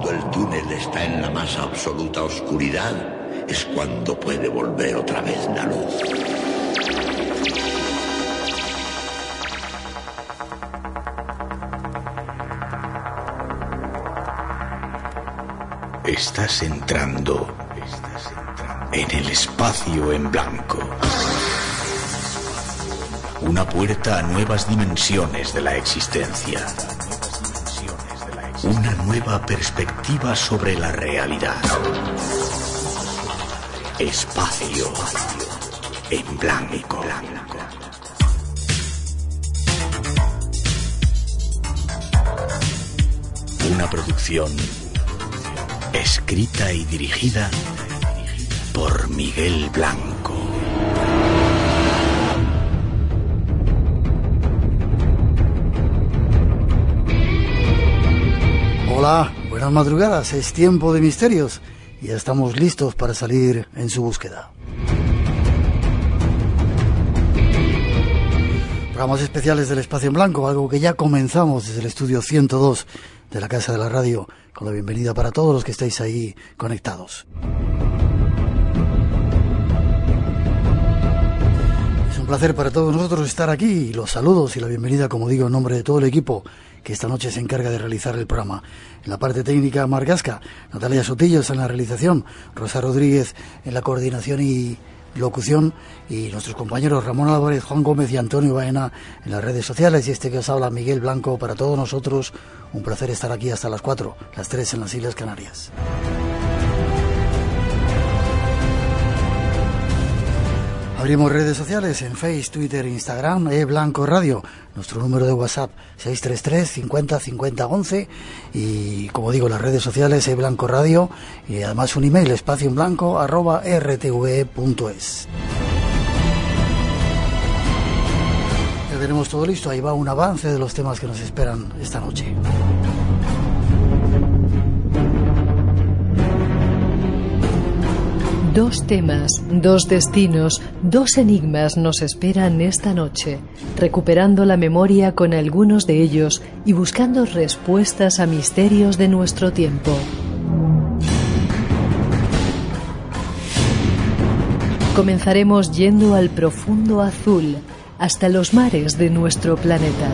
Cuando el túnel está en la más absoluta oscuridad, es cuando puede volver otra vez la luz. Estás entrando en el espacio en blanco. Una puerta a nuevas dimensiones de la existencia. Una nueva perspectiva sobre la realidad. Espacio en blanco. Una producción escrita y dirigida por Miguel Blanco. Hola, buenas madrugadas, es tiempo de misterios y ya estamos listos para salir en su búsqueda. Programas especiales del Espacio en Blanco, algo que ya comenzamos desde el estudio 102 de la Casa de la Radio, con la bienvenida para todos los que estáis ahí conectados. Es un placer para todos nosotros estar aquí y los saludos y la bienvenida, como digo, en nombre de todo el equipo que esta noche se encarga de realizar el programa. En la parte técnica, Mar Gasca, Natalia Sotillos en la realización, Rosa Rodríguez en la coordinación y locución, y nuestros compañeros Ramón Álvarez, Juan Gómez y Antonio Baena en las redes sociales, y este que os habla, Miguel Blanco, para todos nosotros un placer estar aquí hasta las 4, las 3 en las Islas Canarias. Abrimos redes sociales en Facebook, Twitter e Instagram, Blanco Radio, nuestro número de WhatsApp 633 50 50 11, y como digo, las redes sociales Blanco Radio, y además un email espacioenblanco@rtve.es. Ya tenemos todo listo, ahí va un avance de los temas que nos esperan esta noche. Dos temas, dos destinos, dos enigmas nos esperan esta noche, recuperando la memoria con algunos de ellos y buscando respuestas a misterios de nuestro tiempo. Comenzaremos yendo al profundo azul, hasta los mares de nuestro planeta.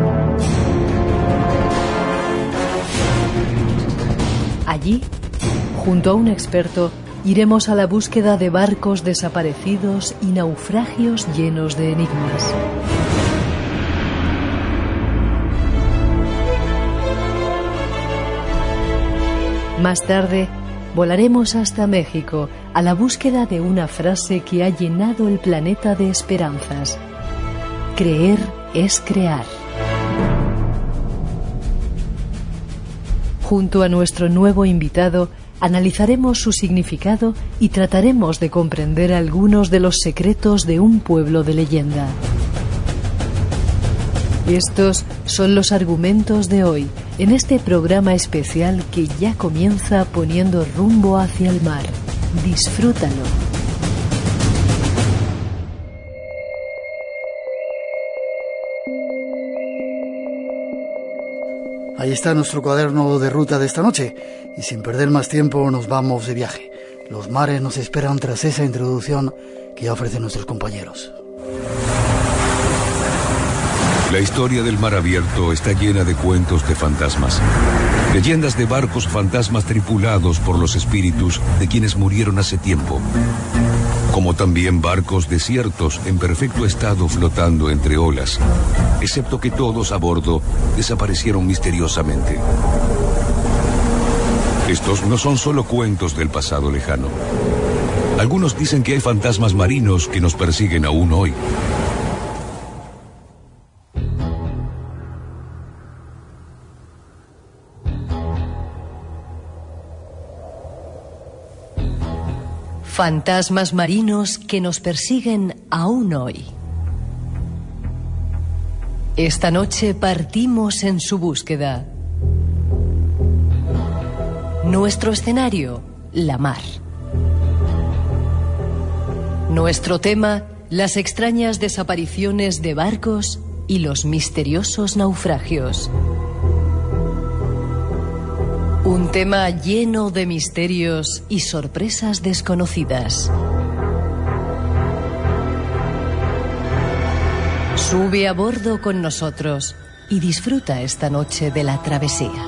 Allí, junto a un experto, iremos a la búsqueda de barcos desaparecidos y naufragios llenos de enigmas. Más tarde, volaremos hasta México a la búsqueda de una frase que ha llenado el planeta de esperanzas. Creer es crear. Junto a nuestro nuevo invitado, analizaremos su significado y trataremos de comprender algunos de los secretos de un pueblo de leyenda. Estos son los argumentos de hoy, en este programa especial que ya comienza poniendo rumbo hacia el mar. Disfrútalo. Ahí está nuestro cuaderno de ruta de esta noche, y sin perder más tiempo nos vamos de viaje. Los mares nos esperan tras esa introducción que ya ofrecen nuestros compañeros. La historia del mar abierto está llena de cuentos de fantasmas. Leyendas de barcos fantasmas tripulados por los espíritus de quienes murieron hace tiempo. Como también barcos desiertos en perfecto estado flotando entre olas, excepto que todos a bordo desaparecieron misteriosamente. Estos no son solo cuentos del pasado lejano. Algunos dicen que hay fantasmas marinos que nos persiguen aún hoy. Fantasmas marinos que nos persiguen aún hoy. Esta noche partimos en su búsqueda. Nuestro escenario, la mar. Nuestro tema, las extrañas desapariciones de barcos y los misteriosos naufragios. Un Un tema lleno de misterios y sorpresas desconocidas. Sube a bordo con nosotros y disfruta esta noche de la travesía.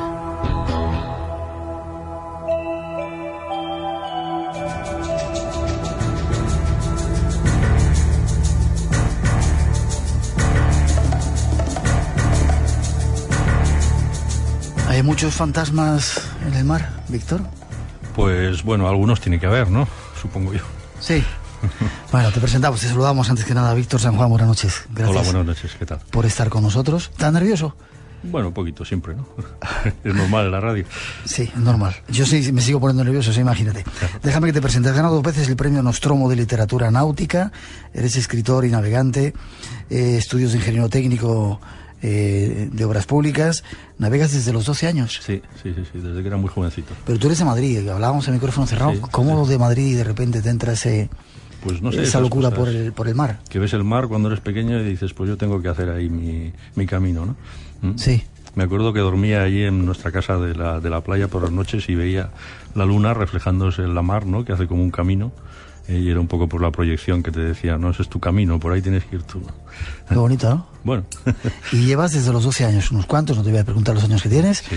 ¿Hay muchos fantasmas en el mar, Víctor? Pues bueno, algunos tiene que haber, ¿no? Supongo yo. Sí. Bueno, te presentamos, te saludamos antes que nada, Víctor San Juan, buenas noches. Gracias. Hola, buenas noches, ¿qué tal? Por estar con nosotros. ¿Estás nervioso? Bueno, un poquito, siempre, ¿no? Es normal en la radio. Sí, es normal. Yo sí me sigo poniendo nervioso, sí, imagínate. Claro. Déjame que te presente. Has ganado 2 veces el premio Nostromo de Literatura Náutica. Eres escritor y navegante, estudios de ingeniero técnico de obras públicas. Navegas desde los 12 años. Sí, desde que era muy jovencito. Pero tú eres de Madrid, hablábamos en micrófono cerrado. Sí, ¿Cómo de Madrid de repente te entra pues no sé, esa locura por el mar? Que ves el mar cuando eres pequeño y dices, pues yo tengo que hacer ahí mi camino, ¿no? Sí. Me acuerdo que dormía allí en nuestra casa de la playa por las noches y veía la luna reflejándose en la mar, ¿no? Que hace como un camino. Y era un poco por la proyección que te decía, no, ese es tu camino, por ahí tienes que ir tú. Qué bonito, ¿no? Bueno. Y llevas desde los 12 años, unos cuantos, no te voy a preguntar los años que tienes. Sí.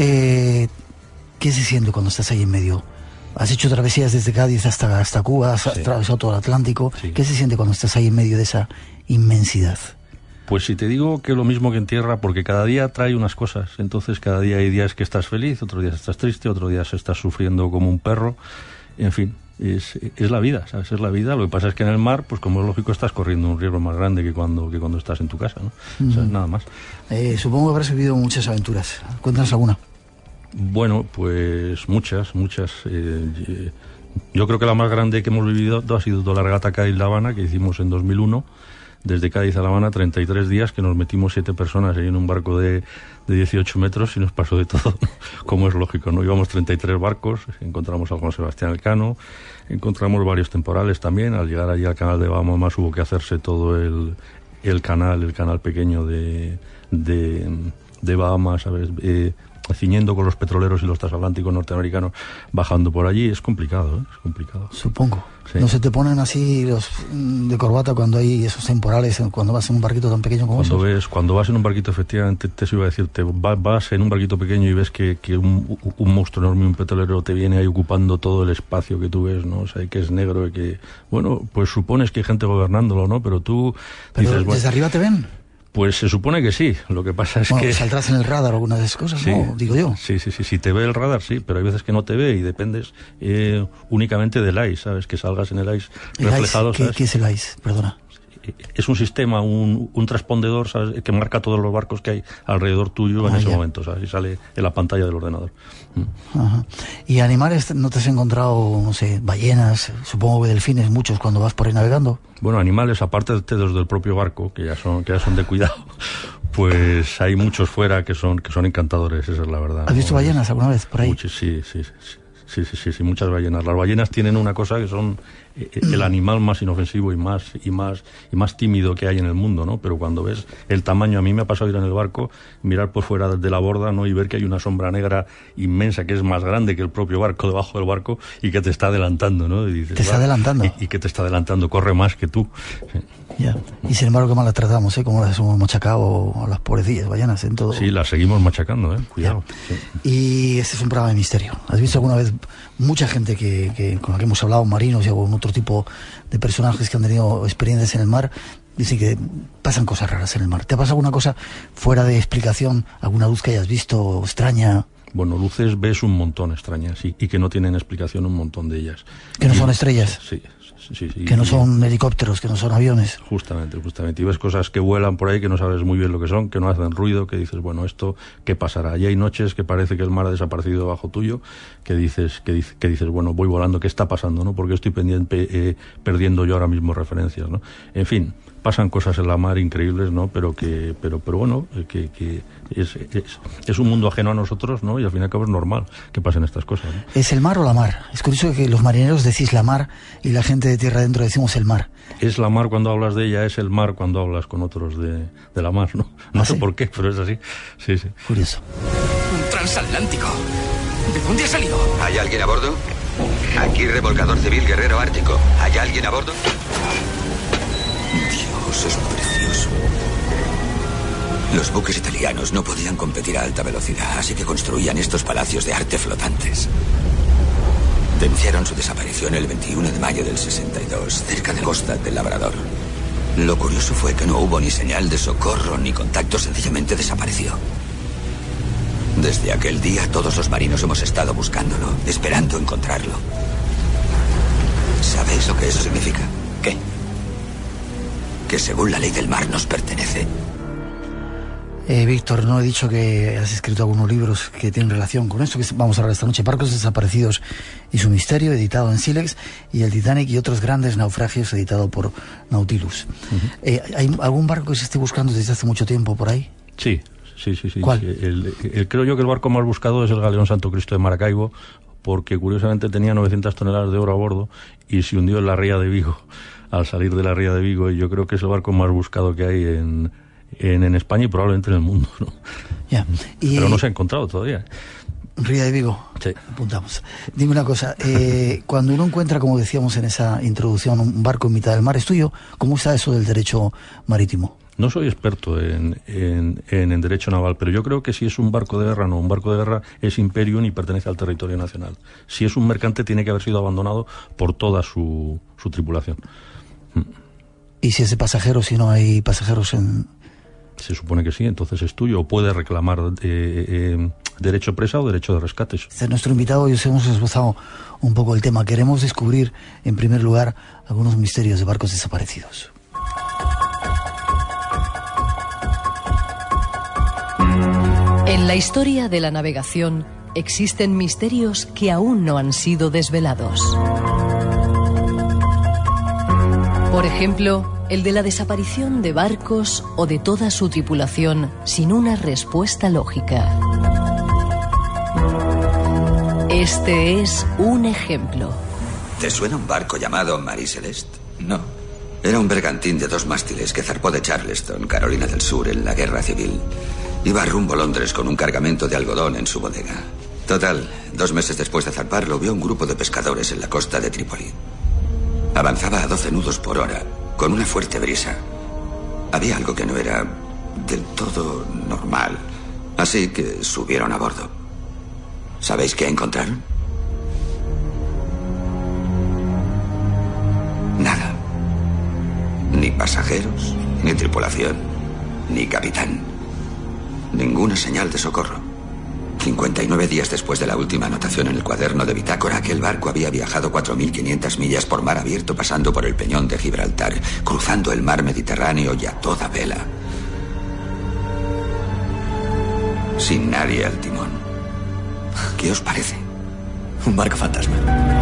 ¿Qué se siente cuando estás ahí en medio? Has hecho travesías desde Cádiz hasta Cuba, has atravesado todo el Atlántico. Sí. ¿Qué se siente cuando estás ahí en medio de esa inmensidad? Pues si te digo que lo mismo que en tierra, porque cada día trae unas cosas. Entonces cada día hay días que estás feliz, otros días estás triste, otros días estás sufriendo como un perro. En fin, es la vida, ¿sabes? Es la vida. Lo que pasa es que en el mar, pues como es lógico, estás corriendo un riesgo más grande que cuando estás en tu casa, ¿no? O sea, nada más. Supongo que habrás vivido muchas aventuras. Cuéntanos alguna. Bueno, pues muchas. Yo creo que la más grande que hemos vivido ha sido la regata Cádiz-La Habana, que hicimos en 2001. Desde Cádiz a La Habana, 33 días, que nos metimos 7 personas ahí en un barco de 18 metros y nos pasó de todo, ¿no? Como es lógico, ¿no? Íbamos 33 barcos, encontramos a Juan Sebastián Elcano, encontramos varios temporales también. Al llegar allí al canal de Bahamas hubo que hacerse todo el canal pequeño de Bahamas, ¿sabes? Ciñendo con los petroleros y los transatlánticos norteamericanos, bajando por allí. Es complicado, es complicado. Supongo. Sí. ¿No se te ponen así los de corbata cuando hay esos temporales, cuando vas en un barquito tan pequeño como esos? Cuando vas en un barquito, efectivamente, te iba a decir, vas en un barquito pequeño y ves que un monstruo enorme, un petrolero, te viene ahí ocupando todo el espacio que tú ves, ¿no? O sea, que es negro y que... Bueno, pues supones que hay gente gobernándolo, ¿no? Pero tú... ¿Pero dices, desde arriba te ven? Pues se supone que sí, lo que pasa es que... ¿Saldrás en el radar alguna de esas cosas? Sí, no, digo yo. Sí, si te ve el radar, sí, pero hay veces que no te ve y dependes únicamente del ICE, ¿sabes? Que salgas en el ICE reflejado. ¿Qué es el ICE? Perdona. Es un sistema, un transpondedor, ¿sabes? Que marca todos los barcos que hay alrededor tuyo en ese momento, ¿sabes? Y sale en la pantalla del ordenador. Ajá. ¿Y animales no te has encontrado, no sé, ballenas, supongo que delfines, muchos cuando vas por ahí navegando? Bueno, animales, aparte de los del propio barco, que ya son de cuidado, pues hay muchos fuera que son encantadores, esa es la verdad. ¿Has visto ballenas alguna vez por ahí? Sí, muchas ballenas. Las ballenas tienen una cosa que son el animal más inofensivo y más tímido que hay en el mundo, ¿no? Pero cuando ves el tamaño, a mí me ha pasado ir en el barco, mirar por fuera de la borda, ¿no? Y ver que hay una sombra negra inmensa que es más grande que el propio barco debajo del barco y que te está adelantando, ¿no? Y dices, ¿te está adelantando? Y que te está adelantando, corre más que tú. Ya. Y sin embargo, qué mal las tratamos, ¿eh? Como las hemos machacado a las pobrecillas ballenas en todo. Sí, las seguimos machacando, Cuidado. Sí. Y este es un programa de misterio. ¿Has visto alguna vez mucha gente con la que hemos hablado, marinos y algún otro tipo de personajes que han tenido experiencias en el mar, dicen que pasan cosas raras en el mar? ¿Te ha pasado alguna cosa fuera de explicación? ¿Alguna luz que hayas visto extraña? Bueno, luces ves un montón extrañas y que no tienen explicación un montón de ellas. ¿Que no son estrellas? Sí. Que no son helicópteros, que no son aviones. Justamente. Y ves cosas que vuelan por ahí que no sabes muy bien lo que son, que no hacen ruido, que dices, bueno, ¿esto qué pasará? Y hay noches que parece que el mar ha desaparecido debajo tuyo, que dices, bueno, voy volando, ¿qué está pasando, no? Porque estoy perdiendo yo ahora mismo referencias, ¿no? En fin, pasan cosas en la mar increíbles, ¿no? Pero bueno, que es un mundo ajeno a nosotros, ¿no? Y al fin y al cabo es normal que pasen estas cosas, ¿no? ¿Es el mar o la mar? Es curioso que los marineros decís la mar y la gente de tierra adentro decimos el mar. Es la mar cuando hablas de ella, es el mar cuando hablas con otros de la mar, ¿no? No sé por qué, pero es así. Sí. Curioso. Un transatlántico. ¿De dónde ha salido? ¿Hay alguien a bordo? Aquí remolcador civil Guerrero Ártico. ¿Hay alguien a bordo? Dios, es precioso. Los buques italianos no podían competir a alta velocidad, así que construían estos palacios de arte flotantes. Denunciaron su desaparición el 21 de mayo del 62, cerca de la costa del Labrador. Lo curioso fue que no hubo ni señal de socorro ni contacto, sencillamente desapareció. Desde aquel día todos los marinos hemos estado buscándolo, esperando encontrarlo. ¿Sabéis lo que eso significa? ¿Qué? Que según la ley del mar nos pertenece. Víctor, no he dicho que has escrito algunos libros que tienen relación con esto que vamos a hablar esta noche. Barcos desaparecidos y su misterio, editado en Silex, y el Titanic y otros grandes naufragios, editado por Nautilus. ¿Hay algún barco que se esté buscando desde hace mucho tiempo por ahí? Sí. ¿Cuál? Creo yo que el barco más buscado es el galeón Santo Cristo de Maracaibo, porque curiosamente tenía 900 toneladas de oro a bordo y se hundió en la ría de Vigo, al salir de la ría de Vigo, y yo creo que es el barco más buscado que hay en España y probablemente en el mundo, ¿no? Ya. Pero no se ha encontrado todavía. Ría de Vigo. Sí. Apuntamos. Dime una cosa, cuando uno encuentra, como decíamos en esa introducción, un barco en mitad del mar, ¿es tuyo? ¿Cómo está eso del derecho marítimo? No soy experto en derecho naval, pero yo creo que si es un barco de guerra, no, un barco de guerra es imperium y pertenece al territorio nacional. Si es un mercante, tiene que haber sido abandonado por toda su tripulación. ¿Y si es de pasajeros, si no hay pasajeros en...? Se supone que sí, entonces es tuyo, o puede reclamar derecho presa o derecho de rescate. Nuestro invitado y os hemos esbozado un poco el tema. Queremos descubrir, en primer lugar, algunos misterios de barcos desaparecidos. En la historia de la navegación existen misterios que aún no han sido desvelados. Por ejemplo, el de la desaparición de barcos o de toda su tripulación sin una respuesta lógica. Este es un ejemplo. ¿Te suena un barco llamado Marie Celeste? No. Era un bergantín de 2 mástiles que zarpó de Charleston, Carolina del Sur, en la Guerra Civil. Iba rumbo a Londres con un cargamento de algodón en su bodega. Total, 2 meses después de zarpar, lo vio un grupo de pescadores en la costa de Trípoli. Avanzaba a 12 nudos por hora, con una fuerte brisa. Había algo que no era del todo normal, así que subieron a bordo. ¿Sabéis qué encontraron? Nada. Ni pasajeros, ni tripulación, ni capitán. Ninguna señal de socorro. 59 días después de la última anotación en el cuaderno de bitácora, aquel barco había viajado 4.500 millas por mar abierto, pasando por el peñón de Gibraltar, cruzando el mar Mediterráneo y a toda vela. Sin nadie al timón. ¿Qué os parece? Un barco fantasma.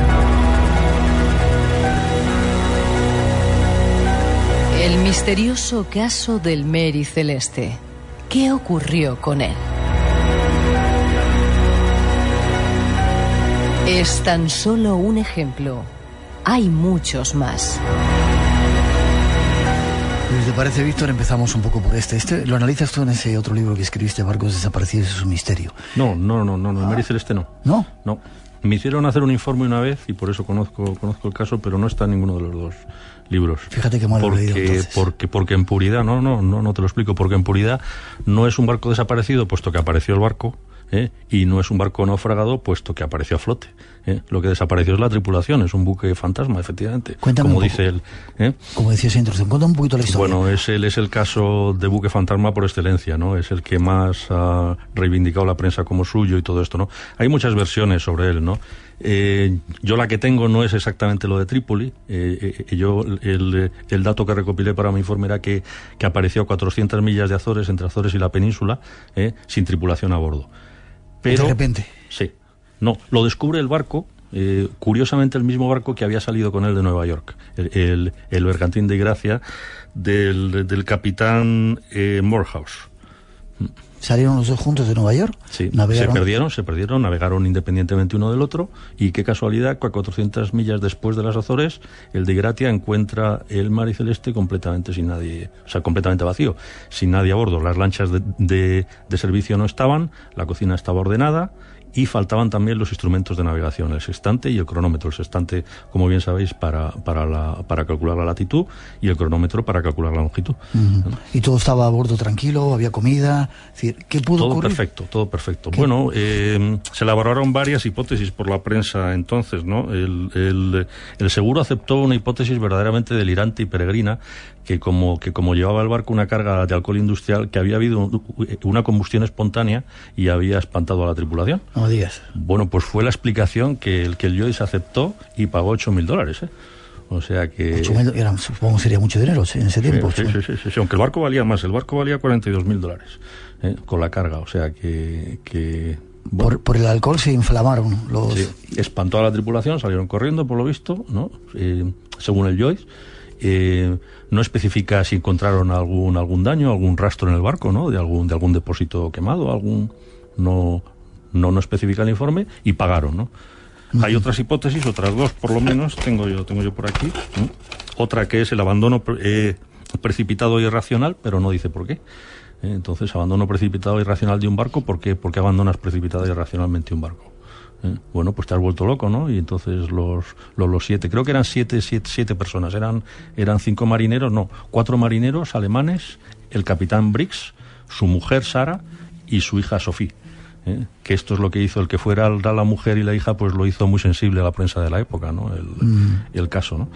El misterioso caso del Mary Celeste. ¿Qué ocurrió con él? Es tan solo un ejemplo. Hay muchos más. Si te parece, Víctor, empezamos un poco por este. Lo analizas tú en ese otro libro que escribiste, Barcos desaparecidos, es un misterio. No, el Mary Celeste no. ¿No? No. Me hicieron hacer un informe una vez y por eso conozco el caso, pero no está en ninguno de los 2 libros. Fíjate que mal lo he leído, entonces. Porque en puridad, no te lo explico, porque en puridad no es un barco desaparecido, puesto que apareció el barco, y no es un barco naufragado, puesto que apareció a flote. Lo que desapareció es la tripulación, es un buque fantasma, efectivamente. Cuéntame como un poco, dice él. Como decía esa introducción, cuéntame un poquito la historia. Bueno, es el caso de buque fantasma por excelencia, ¿no? Es el que más ha reivindicado la prensa como suyo y todo esto, ¿no? Hay muchas versiones sobre él, ¿no? Yo la que tengo no es exactamente lo de Trípoli. El dato que recopilé para mi informe era que apareció a 400 millas de Azores, entre Azores y la península, sin tripulación a bordo. Pero, de repente. Sí. No, lo descubre el barco, curiosamente el mismo barco que había salido con él de Nueva York, el bergantín de Gracia del capitán Morehouse. ¿Salieron los 2 juntos de Nueva York? Sí, se perdieron, navegaron independientemente uno del otro, y qué casualidad que a 400 millas después de las Azores, el de Gratia encuentra el Mary Celeste completamente sin nadie, o sea, completamente vacío, sin nadie a bordo. Las lanchas de servicio no estaban, la cocina estaba ordenada, y faltaban también los instrumentos de navegación, el sextante y el cronómetro. El sextante, como bien sabéis, para calcular la latitud, y el cronómetro para calcular la longitud. ¿Y todo estaba a bordo tranquilo? ¿Había comida? Es decir, ¿qué pudo ocurrir? Todo perfecto. Bueno, se elaboraron varias hipótesis por la prensa entonces, ¿no? El seguro aceptó una hipótesis verdaderamente delirante y peregrina, que como llevaba el barco una carga de alcohol industrial, que había habido una combustión espontánea y había espantado a la tripulación. No digas. Bueno, pues fue la explicación que el Joyce aceptó y pagó $8.000, ¿eh? O sea que... 8.000, supongo que sería mucho dinero en ese tiempo. Sí, aunque el barco valía más, el barco valía $42.000, con la carga, o sea que bueno. Por el alcohol se inflamaron los... Sí, espantó a la tripulación, salieron corriendo, por lo visto, ¿no? Según el Joyce. No especifica si encontraron algún daño, algún rastro en el barco, ¿no? De algún depósito quemado, no especifica el informe, y pagaron, ¿no? Hay otras hipótesis, otras dos por lo menos, tengo yo por aquí, ¿no? Otra que es el abandono precipitado e irracional, pero no dice por qué. Entonces, abandono precipitado e irracional de un barco, ¿por qué abandonas precipitada e irracionalmente un barco? Bueno, pues te has vuelto loco, ¿no? Y entonces los 7, creo que eran siete personas, eran 5 marineros, 4 marineros alemanes, el capitán Briggs, su mujer Sara y su hija Sophie. Que esto es lo que hizo el que fuera la mujer y la hija, pues lo hizo muy sensible a la prensa de la época, ¿no? El caso, ¿no?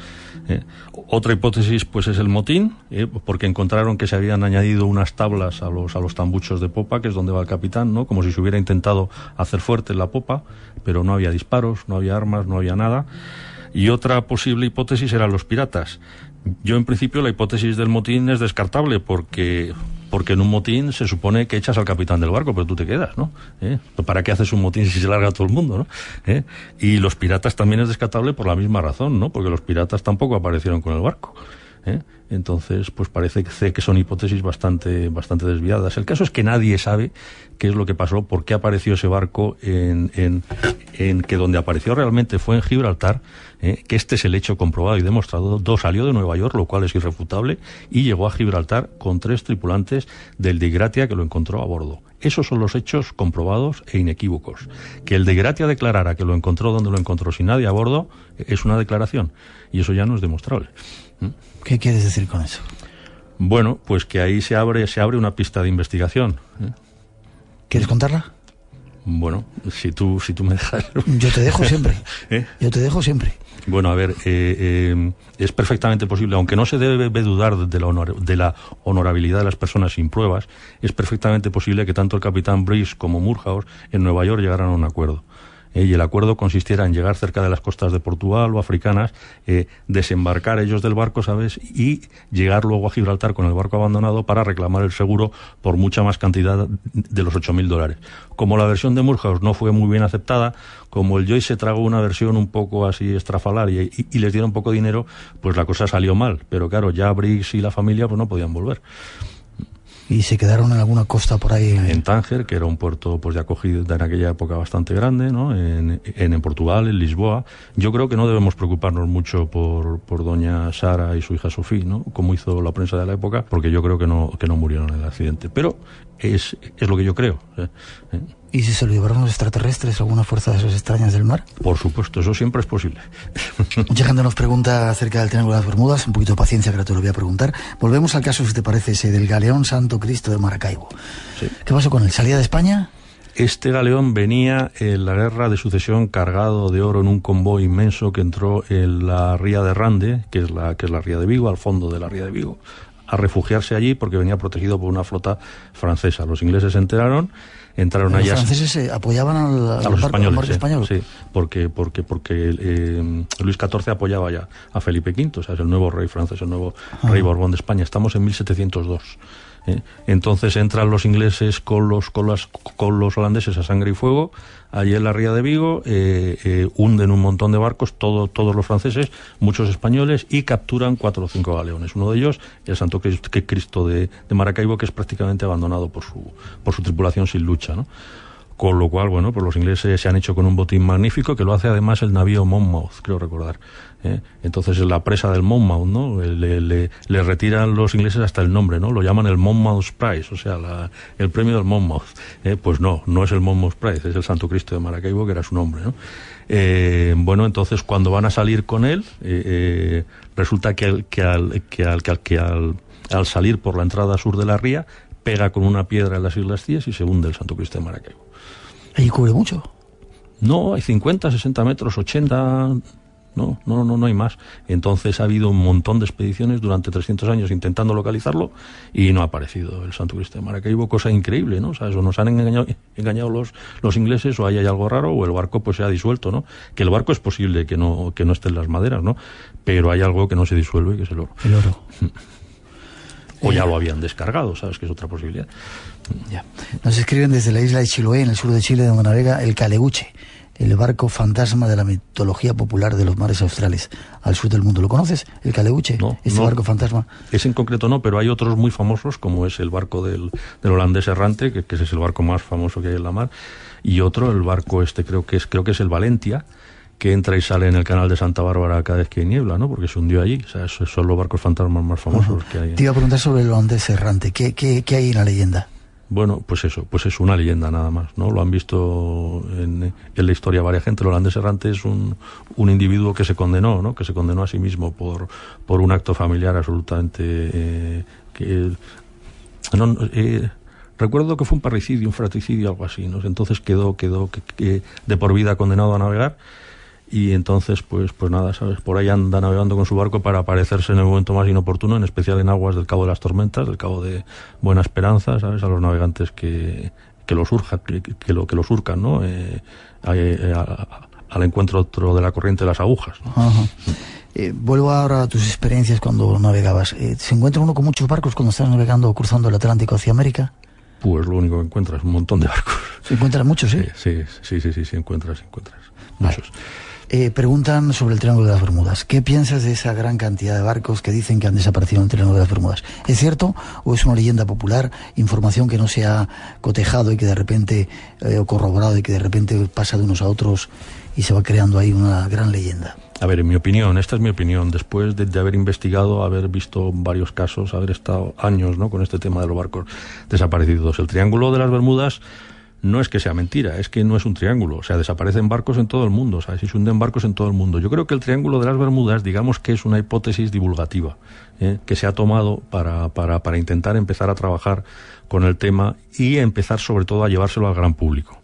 Otra hipótesis, pues, es el motín, porque encontraron que se habían añadido unas tablas a los tambuchos de popa, que es donde va el capitán, ¿no? Como si se hubiera intentado hacer fuerte en la popa, pero no había disparos, no había armas, no había nada. Y otra posible hipótesis eran los piratas. Yo, en principio, la hipótesis del motín es descartable, porque en un motín se supone que echas al capitán del barco, pero tú te quedas, ¿no? ¿Para qué haces un motín si se larga todo el mundo, no? Y los piratas también es descartable por la misma razón, ¿no? Porque los piratas tampoco aparecieron con el barco. Entonces, pues parece que son hipótesis bastante desviadas. El caso es que nadie sabe qué es lo que pasó, por qué apareció ese barco en que donde apareció realmente fue en Gibraltar, que este es el hecho comprobado y demostrado. Salió de Nueva York, lo cual es irrefutable, y llegó a Gibraltar con 3 tripulantes del de Gratia, que lo encontró a bordo. Esos son los hechos comprobados e inequívocos. Que el de Gratia declarara que lo encontró donde lo encontró sin nadie a bordo es una declaración, y eso ya no es demostrable. ¿Qué quieres decir con eso? Bueno, pues que ahí se abre una pista de investigación. ¿Quieres contarla? Bueno, si tú me dejas... Yo te dejo siempre. Yo te dejo siempre. Bueno, a ver, es perfectamente posible, aunque no se debe dudar de la honorabilidad de las personas sin pruebas, es perfectamente posible que tanto el capitán Briggs como Murhouse en Nueva York llegaran a un acuerdo. Y el acuerdo consistiera en llegar cerca de las costas de Portugal o africanas, desembarcar ellos del barco, ¿sabes?, y llegar luego a Gibraltar con el barco abandonado para reclamar el seguro por mucha más cantidad de los $8.000. Como la versión de Murhouse no fue muy bien aceptada, como el Joyce se tragó una versión un poco así estrafalaria y les dieron poco dinero, pues la cosa salió mal. Pero claro, ya Briggs y la familia pues no podían volver. ¿Y se quedaron en alguna costa por ahí? En Tánger, que era un puerto pues de acogida en aquella época bastante grande, ¿no? En Portugal, en Lisboa. Yo creo que no debemos preocuparnos mucho por doña Sara y su hija Sofía, ¿no? Como hizo la prensa de la época, porque yo creo que no murieron en el accidente. Pero es lo que yo creo. ¿Y si se lo llevaron los extraterrestres o alguna fuerza de esas extrañas del mar? Por supuesto, eso siempre es posible. Mucha gente nos pregunta acerca del Triángulo de las Bermudas. Un poquito de paciencia, que ahora te lo voy a preguntar. Volvemos al caso, si te parece, ese del galeón Santo Cristo de Maracaibo. Sí. ¿Qué pasó con él? ¿Salía de España? Este galeón venía en la guerra de sucesión cargado de oro en un convoy inmenso que entró en la ría de Rande, que es la ría de Vigo, al fondo de la ría de Vigo, a refugiarse allí porque venía protegido por una flota francesa. Los ingleses se enteraron, entraron allá. Los franceses apoyaban a los españoles, españoles. Sí, porque Luis XIV apoyaba ya a Felipe V, o sea, es el nuevo rey francés, el nuevo rey Borbón de España. Estamos en 1702. Entonces entran los ingleses con los holandeses a sangre y fuego allí en la ría de Vigo, hunden un montón de barcos, todos los franceses, muchos españoles, y capturan 4 o 5 galeones. Uno de ellos, el Santo Cristo de Maracaibo, que es prácticamente abandonado por su tripulación sin lucha, ¿no? Con lo cual, bueno, pues los ingleses se han hecho con un botín magnífico, que lo hace además el navío Monmouth, creo recordar. Entonces es la presa del Monmouth, ¿no? Le retiran los ingleses hasta el nombre, ¿no? Lo llaman el Monmouth Prize, o sea, el premio del Monmouth. Pues no es el Monmouth Prize, es el Santo Cristo de Maracaibo, que era su nombre, ¿no? Bueno, entonces cuando van a salir con él, resulta que al salir por la entrada sur de la ría, pega con una piedra en las Islas Cíes y se hunde el Santo Cristo de Maracaibo. ¿Allí cubre mucho? No, hay 50, 60 metros, 80... No hay más. Entonces ha habido un montón de expediciones durante 300 años intentando localizarlo y no ha aparecido el Santo Cristo de Maracaibo, cosa increíble, ¿no? O sea, eso nos han engañado los ingleses, o hay algo raro, o el barco pues se ha disuelto, ¿no? Que el barco es posible que no esté en las maderas, ¿no? Pero hay algo que no se disuelve, que es el oro. El oro. O ya lo habían descargado, ¿sabes? Que es otra posibilidad. Ya. Nos escriben desde la isla de Chiloé, en el sur de Chile, donde navega el Caleuche, el barco fantasma de la mitología popular de los mares australes, al sur del mundo. ¿Lo conoces, el Caleuche? No. Barco fantasma. Ese en concreto no, pero hay otros muy famosos, como es el barco del holandés errante, que ese es el barco más famoso que hay en la mar, y otro, el barco creo que es el Valentia, que entra y sale en el canal de Santa Bárbara cada vez que hay niebla, ¿no? Porque se hundió allí. O sea, esos son los barcos fantasmas más famosos que hay. Te iba a preguntar sobre el holandés errante. ¿Qué hay en la leyenda? Bueno, pues es una leyenda nada más, ¿no? Lo han visto en la historia varias gente. El holandés errante es un individuo que se condenó, ¿no? Que se condenó a sí mismo por un acto familiar absolutamente recuerdo que fue un parricidio, un fratricidio, algo así, ¿no? Entonces quedó que de por vida condenado a navegar. Y entonces, pues nada, ¿sabes? Por ahí anda navegando con su barco para aparecerse en el momento más inoportuno, en especial en aguas del Cabo de las Tormentas, del Cabo de Buena Esperanza, ¿sabes? A los navegantes que lo surcan, ¿no? Al encuentro de la corriente de las agujas, ¿no? Ajá. Vuelvo ahora a tus experiencias cuando navegabas. ¿Se encuentra uno con muchos barcos cuando estás navegando o cruzando el Atlántico hacia América? Pues lo único que encuentras es un montón de barcos. ¿Se encuentran muchos, sí? Sí, encuentras muchos. Preguntan sobre el Triángulo de las Bermudas. ¿Qué piensas de esa gran cantidad de barcos que dicen que han desaparecido en el Triángulo de las Bermudas? ¿Es cierto o es una leyenda popular, información que no se ha cotejado y que de repente, o corroborado, y que de repente pasa de unos a otros y se va creando ahí una gran leyenda? A ver, en mi opinión, esta es mi opinión, después de haber investigado, haber visto varios casos, haber estado años, ¿no?, con este tema de los barcos desaparecidos. El Triángulo de las Bermudas no es que sea mentira, es que no es un triángulo. O sea, desaparecen barcos en todo el mundo, o sea, se hunden barcos en todo el mundo. Yo creo que el Triángulo de las Bermudas, digamos que es una hipótesis divulgativa, que se ha tomado para intentar empezar a trabajar con el tema y empezar sobre todo a llevárselo al gran público.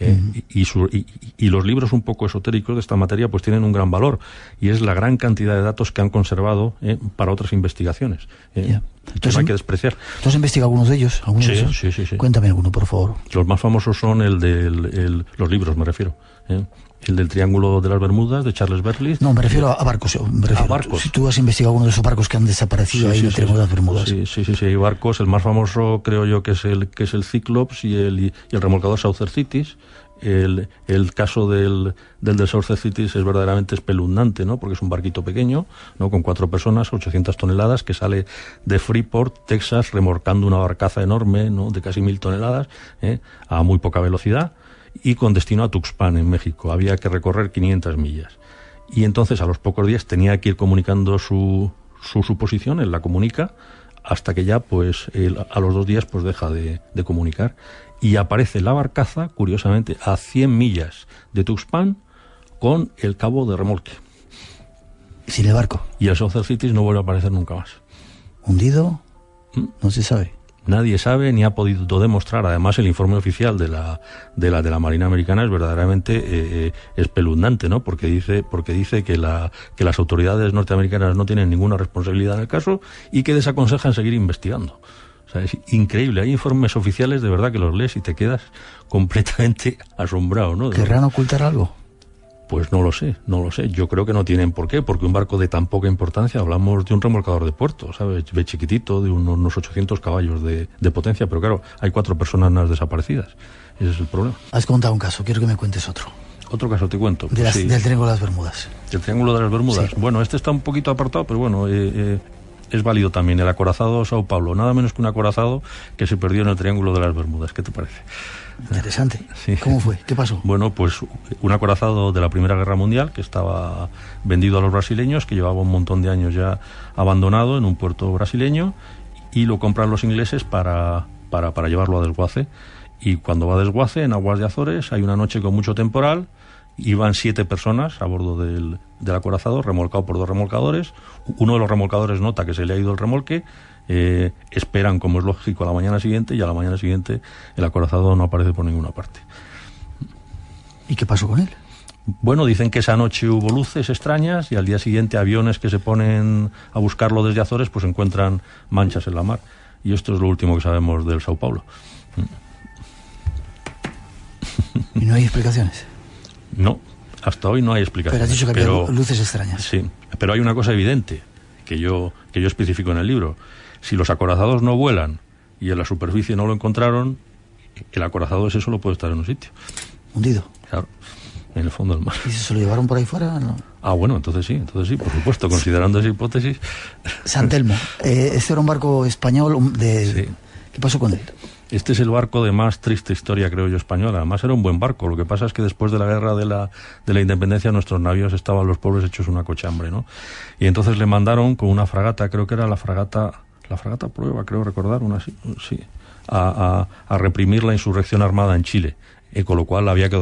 Y los libros un poco esotéricos de esta materia pues tienen un gran valor, y es la gran cantidad de datos que han conservado para otras investigaciones, que no hay que despreciar. ¿Tú has investigado algunos de ellos? Sí. Cuéntame alguno, por favor. Los más famosos son los libros, me refiero. El del Triángulo de las Bermudas, de Charles Berlitz. No, me refiero a barcos. A barcos. Si tú has investigado alguno de esos barcos que han desaparecido ahí en el Triángulo de las Bermudas. Sí, hay barcos. El más famoso creo yo que es el Cyclops y el remolcador Southern Cities. El caso del Southern Cities es verdaderamente espeluznante, ¿no? Porque es un barquito pequeño, ¿no?, con 4 personas, 800 toneladas, que sale de Freeport, Texas, remolcando una barcaza enorme, ¿no?, de casi 1000 toneladas, a muy poca velocidad, y con destino a Tuxpan, en México. Había que recorrer 500 millas. Y entonces, a los pocos días, tenía que ir comunicando su posición. Él la comunica, hasta que ya, pues, a los 2 días, pues deja de comunicar. Y aparece la barcaza, curiosamente, a 100 millas de Tuxpan, con el cabo de remolque. ¿Sin el barco? Y el Southern Cities no vuelve a aparecer nunca más. ¿Hundido? No se sabe. Nadie sabe ni ha podido demostrar. Además, el informe oficial de la Marina Americana es verdaderamente espeluznante, ¿no? Porque dice que las autoridades norteamericanas no tienen ninguna responsabilidad en el caso y que desaconsejan seguir investigando. O sea, es increíble. Hay informes oficiales de verdad que los lees y te quedas completamente asombrado, ¿no? ¿Querrán ocultar algo? Pues no lo sé. Yo creo que no tienen por qué, porque un barco de tan poca importancia, hablamos de un remolcador de puerto, ¿sabes? De chiquitito, de unos 800 caballos de potencia, pero claro, hay 4 personas desaparecidas. Ese es el problema. Has contado un caso, quiero que me cuentes otro. Otro caso te cuento. Del Triángulo de las Bermudas. ¿El Triángulo de las Bermudas? Sí. Bueno, este está un poquito apartado, pero bueno, es válido también el acorazado Sao Paulo, nada menos que un acorazado que se perdió en el Triángulo de las Bermudas. ¿Qué te parece? Interesante. Sí. ¿Cómo fue? ¿Qué pasó? Bueno, pues un acorazado de la Primera Guerra Mundial que estaba vendido a los brasileños, que llevaba un montón de años ya abandonado en un puerto brasileño, y lo compran los ingleses para llevarlo a desguace. Y cuando va a desguace en aguas de Azores hay una noche con mucho temporal, iban 7 personas a bordo del acorazado, remolcado por 2 remolcadores. Uno de los remolcadores nota que se le ha ido el remolque, esperan, como es lógico, a la mañana siguiente, y a la mañana siguiente el acorazado no aparece por ninguna parte. ¿Y qué pasó con él? Bueno, dicen que esa noche hubo luces extrañas y al día siguiente aviones que se ponen a buscarlo desde Azores pues encuentran manchas en la mar. Y esto es lo último que sabemos del Sao Paulo. ¿Y no hay explicaciones? No, hasta hoy no hay explicaciones. Pero has dicho que había luces extrañas. Sí, pero hay una cosa evidente que yo especifico en el libro. Si los acorazados no vuelan y en la superficie no lo encontraron, el acorazado ese solo puede estar en un sitio. Hundido. Claro, en el fondo del mar. ¿Y si se lo llevaron por ahí fuera? No. Ah, bueno, entonces sí, por supuesto, considerando esa hipótesis. San Telmo, este era un barco español de... Sí. ¿Qué pasó con él? Este es el barco de más triste historia, creo yo, española. Además era un buen barco. Lo que pasa es que después de la guerra de la independencia nuestros navíos estaban los pobres hechos una cochambre, ¿no? Y entonces le mandaron con una fragata, creo que era la fragata Prueba, creo recordar, a reprimir la insurrección armada en Chile. Con lo cual había que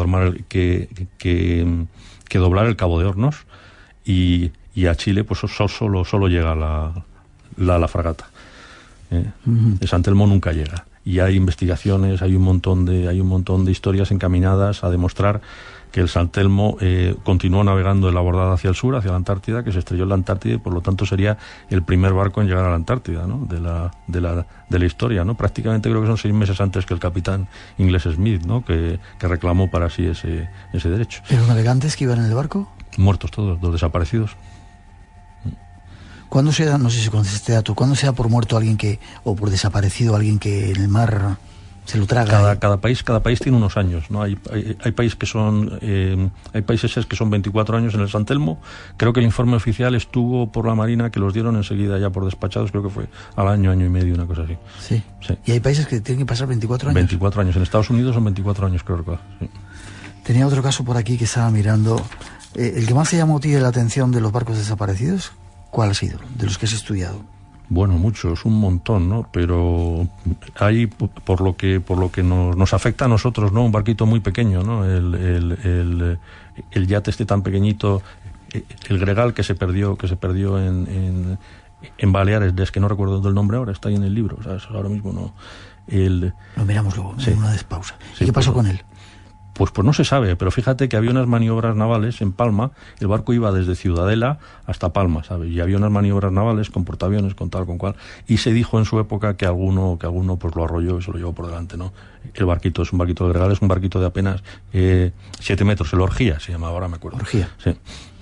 doblar el Cabo de Hornos y a Chile pues solo llega la fragata. De San Telmo nunca llega. Y hay investigaciones, hay un montón de historias encaminadas a demostrar que el San Telmo continuó navegando en la bordada hacia el sur, hacia la Antártida, que se estrelló en la Antártida y por lo tanto sería el primer barco en llegar a la Antártida, ¿no? de la historia, ¿no? Prácticamente creo que son 6 meses antes que el capitán inglés Smith, ¿no? que reclamó para sí ese derecho. ¿Pero navegantes que iban en el barco? Muertos todos, los desaparecidos. ¿Cuándo se da, no sé si conoces este dato, cuándo se da por muerto alguien o por desaparecido alguien que en el mar se lo traga? Cada país tiene unos años, ¿no? Hay países que son 24 años en el San Telmo. Creo que el informe oficial estuvo por la Marina, que los dieron enseguida ya por despachados, creo que fue al año y medio, una cosa así. Sí. ¿Y hay países que tienen que pasar 24 años? 24 años. En Estados Unidos son 24 años, creo recordar. Sí. Tenía otro caso por aquí que estaba mirando. ¿El que más se llamó a ti la atención de los barcos desaparecidos? ¿Cuál ha sido, de los que has estudiado? Bueno, muchos, un montón, ¿no? Pero hay, por lo que nos afecta a nosotros, ¿no? Un barquito muy pequeño, ¿no? El yate este tan pequeñito, el Gregal que se perdió en Baleares, es que no recuerdo el nombre ahora, está ahí en el libro, ¿sabes? Ahora mismo no. Lo miramos luego, sí. En una despausa. Sí, ¿Y qué pasó con él? Pues no se sabe, pero fíjate que había unas maniobras navales en Palma, el barco iba desde Ciudadela hasta Palma, ¿sabes? Y había unas maniobras navales con portaaviones, con tal, con cual, y se dijo en su época que alguno pues lo arrolló y se lo llevó por delante, ¿no? El barquito es un barquito de Gregal, es un barquito de apenas 7 metros, el Orgía se llamaba, ahora me acuerdo. Orgía. Sí.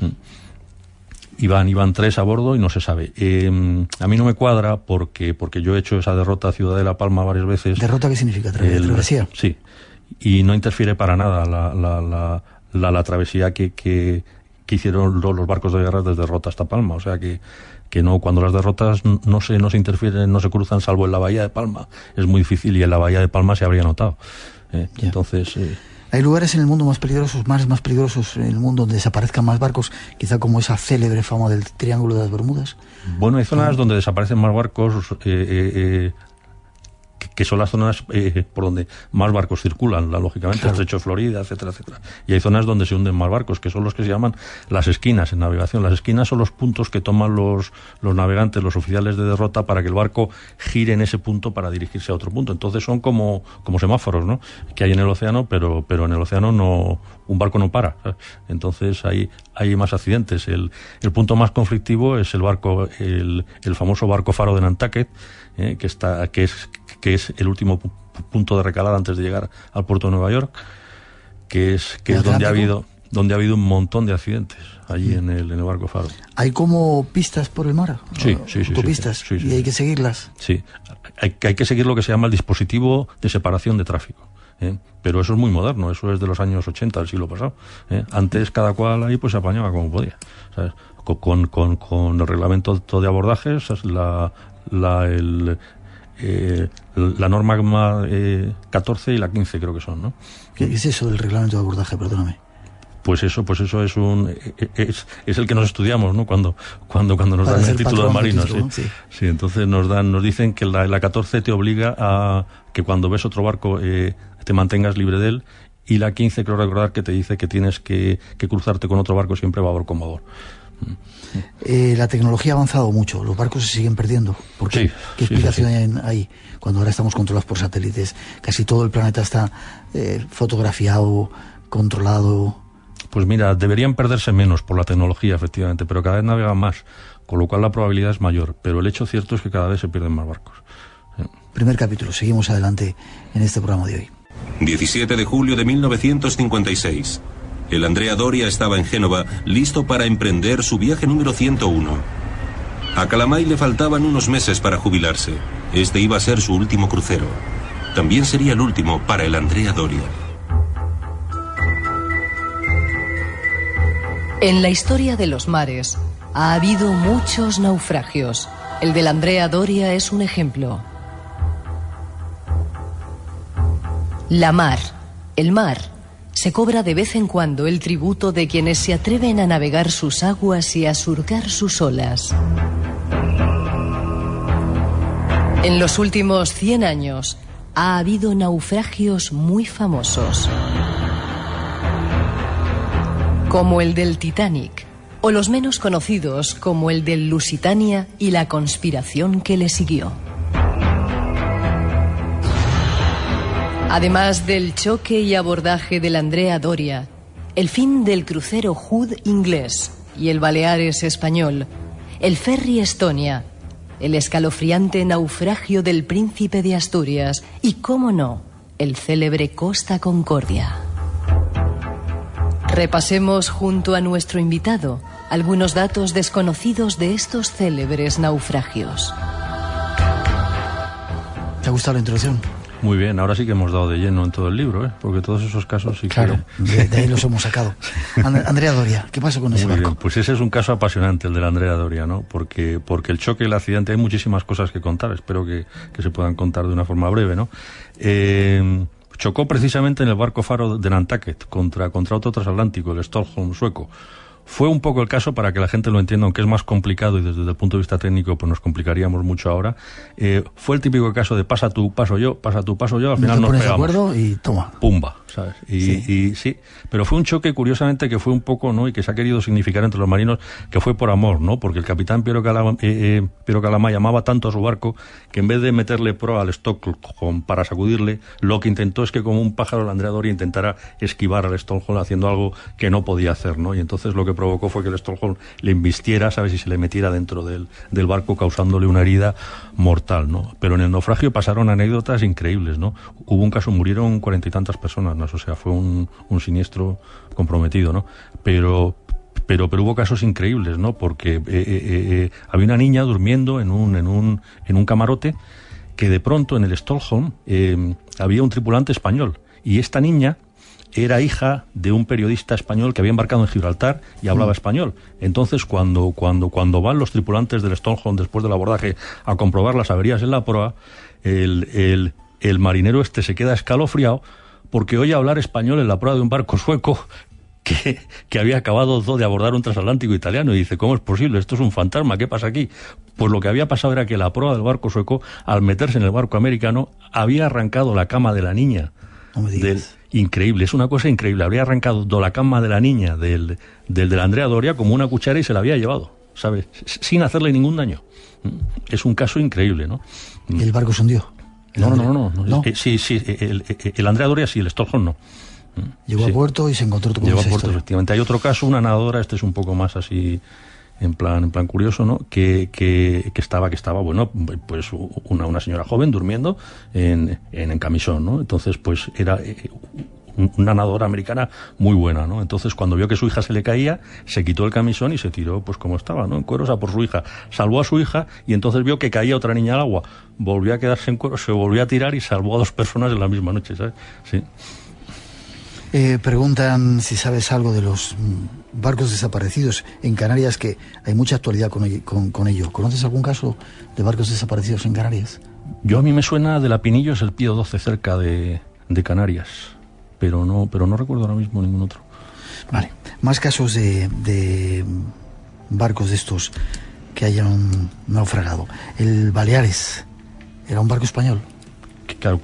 Iban 3 a bordo y no se sabe. A mí no me cuadra porque yo he hecho esa derrota a Ciudadela Palma varias veces. ¿Derrota qué significa? ¿Travesía? Sí. Y no interfiere para nada la travesía que hicieron los barcos de guerra desde Rota hasta Palma. O sea que no, cuando las derrotas no se interfieren, no se cruzan, salvo en la bahía de Palma. Es muy difícil y en la bahía de Palma se habría notado. Entonces... ¿Hay lugares en el mundo más peligrosos, mares más peligrosos en el mundo donde desaparezcan más barcos, quizá como esa célebre fama del Triángulo de las Bermudas? Bueno, hay zonas donde desaparecen más barcos... que son las zonas por donde más barcos circulan, lógicamente, claro. El estrecho de Florida, etcétera, etcétera. Y hay zonas donde se hunden más barcos, que son los que se llaman las esquinas en navegación. Las esquinas son los puntos que toman los navegantes, los oficiales de derrota, para que el barco gire en ese punto para dirigirse a otro punto. Entonces son como semáforos, ¿no? Que hay en el océano, pero en el océano no, un barco no para, ¿sabes? Entonces hay más accidentes. El punto más conflictivo es el famoso barco faro de Nantucket, que es el último punto de recalada antes de llegar al puerto de Nueva York, que es donde ha habido un montón de accidentes allí en el barco faro. ¿Hay como pistas por el mar? Sí. Autopistas. Sí, y hay que seguirlas. Sí, hay que seguir lo que se llama el dispositivo de separación de tráfico. Pero eso es muy moderno, eso es de los años 80 del siglo pasado. Antes cada cual ahí pues se apañaba como podía, ¿sabes? con el reglamento de abordaje, esa es la norma 14 y la 15 creo que son, ¿no? ¿Qué es eso del reglamento de abordaje? Perdóname. Pues eso es el que nos estudiamos, ¿no? Cuando nos dan el título de marino, ¿sí? Sí, entonces nos dicen que la 14 te obliga a que cuando ves otro barco te mantengas libre de él, y la 15 creo recordar que te dice que tienes que cruzarte con otro barco siempre babor con babor. La tecnología ha avanzado mucho, los barcos se siguen perdiendo. ¿Por qué? Sí, ¿Qué explicación hay cuando ahora estamos controlados por satélites? Casi todo el planeta está fotografiado, controlado. Pues mira, deberían perderse menos por la tecnología, efectivamente, pero cada vez navegan más, con lo cual la probabilidad es mayor. Pero el hecho cierto es que cada vez se pierden más barcos. Primer capítulo, seguimos adelante en este programa de hoy. 17 de julio de 1956. El Andrea Doria estaba en Génova, listo para emprender su viaje número 101. A Calamai le faltaban unos meses para jubilarse. Este iba a ser su último crucero. También sería el último para el Andrea Doria. En la historia de los mares ha habido muchos naufragios. El del Andrea Doria es un ejemplo. La mar, el mar, se cobra de vez en cuando el tributo de quienes se atreven a navegar sus aguas y a surcar sus olas. En los últimos 100 años ha habido naufragios muy famosos, como el del Titanic, o los menos conocidos como el del Lusitania y la conspiración que le siguió. Además del choque y abordaje del Andrea Doria, el fin del crucero Hood inglés y el Baleares español, el ferry Estonia, el escalofriante naufragio del Príncipe de Asturias y, cómo no, el célebre Costa Concordia. Repasemos junto a nuestro invitado algunos datos desconocidos de estos célebres naufragios. ¿Te ha gustado la introducción? Muy bien, ahora sí que hemos dado de lleno en todo el libro, porque todos esos casos sí claro, que... de ahí los hemos sacado. Andrea Doria, ¿qué pasa con ese barco? Muy bien, pues ese es un caso apasionante, el del Andrea Doria, ¿no? Porque el choque y el accidente, hay muchísimas cosas que contar, espero que se puedan contar de una forma breve, ¿no? Chocó precisamente en el barco faro de Nantucket contra otro transatlántico, el Stockholm sueco. Fue un poco el caso, para que la gente lo entienda, aunque es más complicado y desde el punto de vista técnico pues nos complicaríamos mucho ahora. Fue el típico caso de pasa tú, paso yo, al final nos pegamos. De acuerdo y toma. Pumba, ¿sabes? Y sí, pero fue un choque, curiosamente, que fue un poco, ¿no? Y que se ha querido significar entre los marinos que fue por amor, ¿no? Porque el capitán Piero Calamai amaba tanto a su barco que en vez de meterle proa al Stockholm para sacudirle, lo que intentó es que como un pájaro el Andrea Doria intentara esquivar al Stockholm haciendo algo que no podía hacer, ¿no? Y entonces lo que provocó fue que el Stockholm le embistiera, ¿sabes? Y se le metiera dentro del barco, causándole una herida mortal, ¿no? Pero en el naufragio pasaron anécdotas increíbles, ¿no? Hubo un caso, murieron 40 y tantas personas, ¿no? O sea, fue un siniestro comprometido, ¿no? Pero hubo casos increíbles, ¿no? Porque había una niña durmiendo en un camarote que de pronto en el Stockholm había un tripulante español, y esta niña era hija de un periodista español que había embarcado en Gibraltar y hablaba español. Entonces, cuando van los tripulantes del Stockholm después del abordaje a comprobar las averías en la proa, el marinero se queda escalofriado porque oye hablar español en la proa de un barco sueco que había acabado de abordar un transatlántico italiano, y dice, ¿cómo es posible? Esto es un fantasma, ¿qué pasa aquí? Pues lo que había pasado era que la proa del barco sueco, al meterse en el barco americano, había arrancado la cama de la niña. No me digas. Increíble, es una cosa increíble. Habría arrancado la cama de la niña del Andrea Doria como una cuchara y se la había llevado, ¿sabes? Sin hacerle ningún daño. Es un caso increíble, ¿no? ¿Y el barco se hundió? No. Sí, el Andrea Doria sí, el Stockholm no. Llegó a puerto y se encontró con Llegó esa a puerto, historia. efectivamente. Hay otro caso, una nadadora, este es un poco más así en plan curioso, ¿no? Que estaba, bueno, pues una señora joven durmiendo en camisón, ¿no? Entonces, pues era una nadadora americana muy buena, ¿no? Entonces, cuando vio que su hija se le caía, se quitó el camisón y se tiró, pues como estaba, ¿no? En cueros a por su hija. Salvó a su hija y entonces vio que caía otra niña al agua. Volvió a quedarse en cueros, se volvió a tirar y salvó a 2 personas en la misma noche, ¿sabes? Sí. Preguntan si sabes algo de los barcos desaparecidos en Canarias, que hay mucha actualidad con ello. ¿Conoces algún caso de barcos desaparecidos en Canarias? A mí me suena de la Pinillos el Pío XII cerca de Canarias, pero no recuerdo ahora mismo ningún otro. Vale, más casos de barcos de estos que hayan naufragado. El Baleares era un barco español. Claro,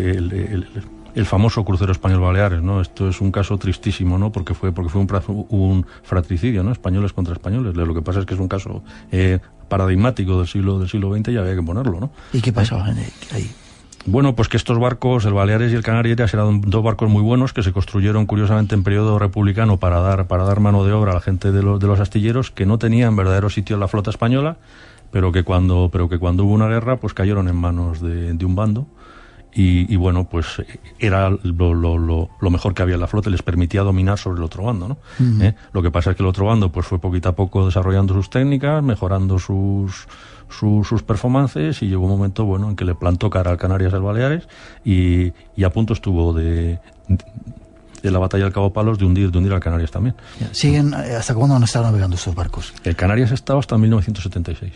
el famoso crucero español Baleares, ¿no? Esto es un caso tristísimo, ¿no? Porque fue un fratricidio, ¿no? Españoles contra españoles. Lo que pasa es que es un caso paradigmático del siglo XX y había que ponerlo, ¿no? ¿Y qué pasaba ahí? Bueno, pues que estos barcos, el Baleares y el Canarias, eran dos barcos muy buenos que se construyeron curiosamente en periodo republicano para dar mano de obra a la gente de los astilleros, que no tenían verdadero sitio en la flota española, pero que cuando hubo una guerra pues cayeron en manos de un bando. Y bueno, pues era lo mejor que había en la flota y les permitía dominar sobre el otro bando, ¿no? Lo que pasa es que el otro bando pues fue poquito a poco desarrollando sus técnicas, mejorando sus performances, y llegó un momento bueno en que le plantó cara al Canarias al Baleares y a punto estuvo de la batalla del Cabo Palos de hundir al Canarias también. ¿Siguen? ¿Hasta cuándo han estado navegando estos barcos? El Canarias estaba hasta 1976,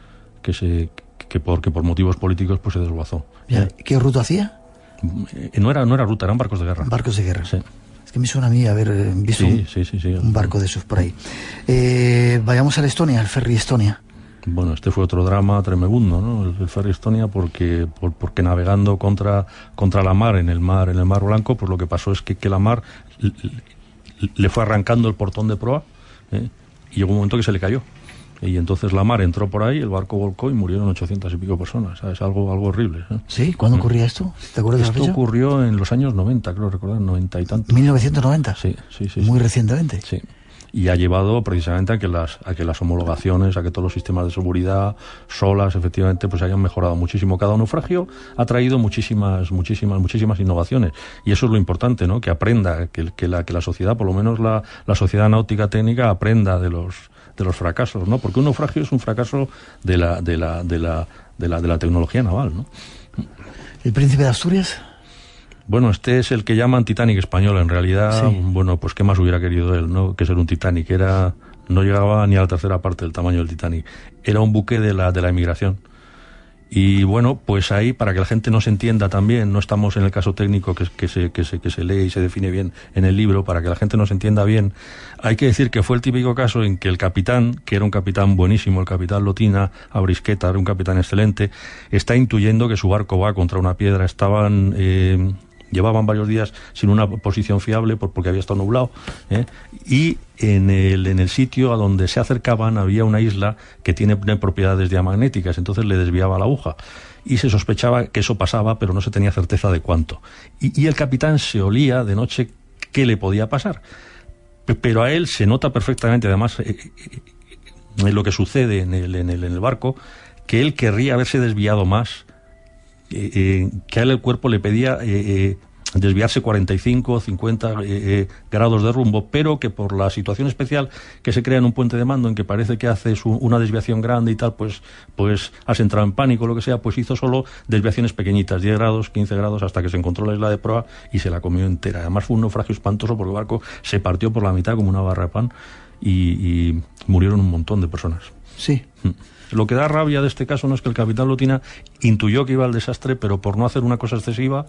que por motivos políticos pues se desguazó. ¿Qué ruta hacía? No era ruta, eran barcos de guerra. Barcos de guerra. Sí. Es que me suena a mí haber visto un barco de esos por ahí. Vayamos a la Estonia, el ferry Estonia. Bueno, este fue otro drama tremebundo, ¿no? El ferry Estonia, porque navegando contra la mar en el mar Blanco, pues lo que pasó es que la mar le fue arrancando el portón de proa, y llegó un momento que se le cayó. Y entonces la mar entró por ahí, el barco volcó y murieron 800 y pico personas. Es algo horrible, ¿eh? ¿Sí? ¿Cuándo ocurría esto? ¿Te acuerdas de la fecha? Esto ocurrió en los años 90, creo recordar, 90 y tantos. ¿1990? Sí. Muy recientemente. Sí. Y ha llevado precisamente a que las homologaciones, a que todos los sistemas de seguridad, solas, efectivamente, pues hayan mejorado muchísimo. Cada naufragio ha traído muchísimas innovaciones. Y eso es lo importante, ¿no? Que aprenda, que la sociedad, por lo menos la sociedad náutica técnica, aprenda de los fracasos, ¿no? Porque un naufragio es un fracaso de la tecnología naval, ¿no? ¿El Príncipe de Asturias? Bueno, este es el que llaman Titanic español. En realidad, sí. Bueno, pues qué más hubiera querido él, ¿no? Que ser un Titanic. No llegaba ni a la tercera parte del tamaño del Titanic. Era un buque de la emigración. Y bueno, pues ahí, para que la gente nos entienda también, no estamos en el caso técnico que se lee y se define bien en el libro, para que la gente nos entienda bien, hay que decir que fue el típico caso en que el capitán, que era un capitán buenísimo, el capitán Lotina Abrisqueta, era un capitán excelente, está intuyendo que su barco va contra una piedra. Llevaban varios días sin una posición fiable porque había estado nublado, y en el sitio a donde se acercaban había una isla que tiene propiedades diamagnéticas, entonces le desviaba la aguja y se sospechaba que eso pasaba, pero no se tenía certeza de cuánto, y el capitán se olía de noche qué le podía pasar, pero a él se nota perfectamente, además, en lo que sucede en el barco, que él querría haberse desviado más, que a él el cuerpo le pedía desviarse 45 o 50 grados de rumbo, pero que por la situación especial que se crea en un puente de mando, en que parece que haces una desviación grande y tal, pues has entrado en pánico o lo que sea, pues hizo solo desviaciones pequeñitas, 10 grados, 15 grados, hasta que se encontró la isla de proa y se la comió entera. Además fue un naufragio espantoso porque el barco se partió por la mitad como una barra de pan y murieron un montón de personas. Sí. Lo que da rabia de este caso no es que el capitán Lotina intuyó que iba al desastre, pero por no hacer una cosa excesiva,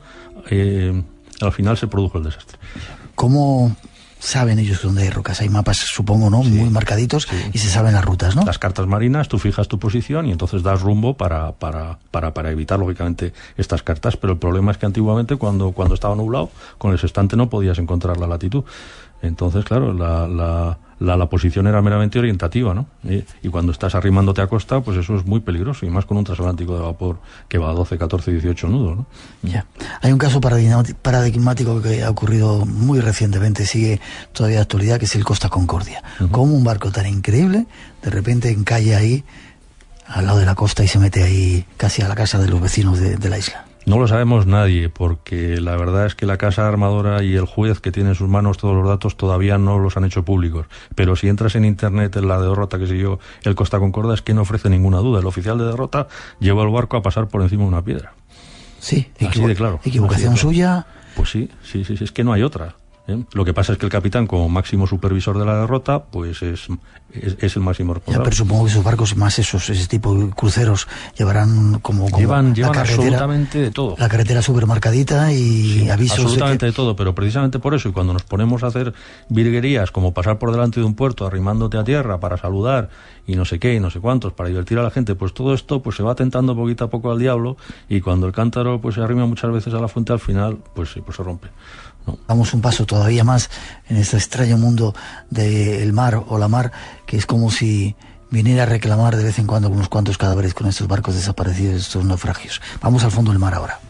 al final se produjo el desastre. ¿Cómo saben ellos dónde hay rocas? Hay mapas, supongo, ¿no? Sí, muy marcaditos, sí. Y se saben las rutas, ¿no? Las cartas marinas, tú fijas tu posición y entonces das rumbo para evitar, lógicamente, estas cartas. Pero el problema es que antiguamente, cuando estaba nublado, con el sextante no podías encontrar la latitud. Entonces, claro, la posición era meramente orientativa, ¿no? Y cuando estás arrimándote a costa, pues eso es muy peligroso, y más con un transatlántico de vapor que va a 12, 14, 18 nudos, ¿no? Ya. Hay un caso paradigmático que ha ocurrido muy recientemente, sigue todavía de actualidad, que es el Costa Concordia. Como un barco tan increíble, de repente encalla ahí, al lado de la costa, y se mete ahí casi a la casa de los vecinos de la isla. No lo sabemos nadie, porque la verdad es que la casa armadora y el juez que tiene en sus manos todos los datos todavía no los han hecho públicos. Pero si entras en internet, en la derrota que siguió el Costa Concordia, es que no ofrece ninguna duda. El oficial de derrota llevó el barco a pasar por encima de una piedra. Sí, así de claro. ¿Equivocación suya? Pues sí, es que no hay otra. Lo que pasa es que el capitán, como máximo supervisor de la derrota, pues es el máximo responsable. Ya, pero supongo que esos barcos, más ese tipo de cruceros, llevarán como llevan la carretera, absolutamente de todo. La carretera supermarcadita y sí, avisos. Absolutamente de todo, pero precisamente por eso, y cuando nos ponemos a hacer virguerías, como pasar por delante de un puerto, arrimándote a tierra para saludar, y no sé qué, y no sé cuántos, para divertir a la gente, pues todo esto pues se va tentando poquito a poco al diablo, y cuando el cántaro pues se arrima muchas veces a la fuente, al final pues se rompe. No. Damos un paso todavía más en este extraño mundo del mar o la mar, que es como si viniera a reclamar de vez en cuando unos cuantos cadáveres con estos barcos desaparecidos, estos naufragios. Vamos al fondo del mar ahora.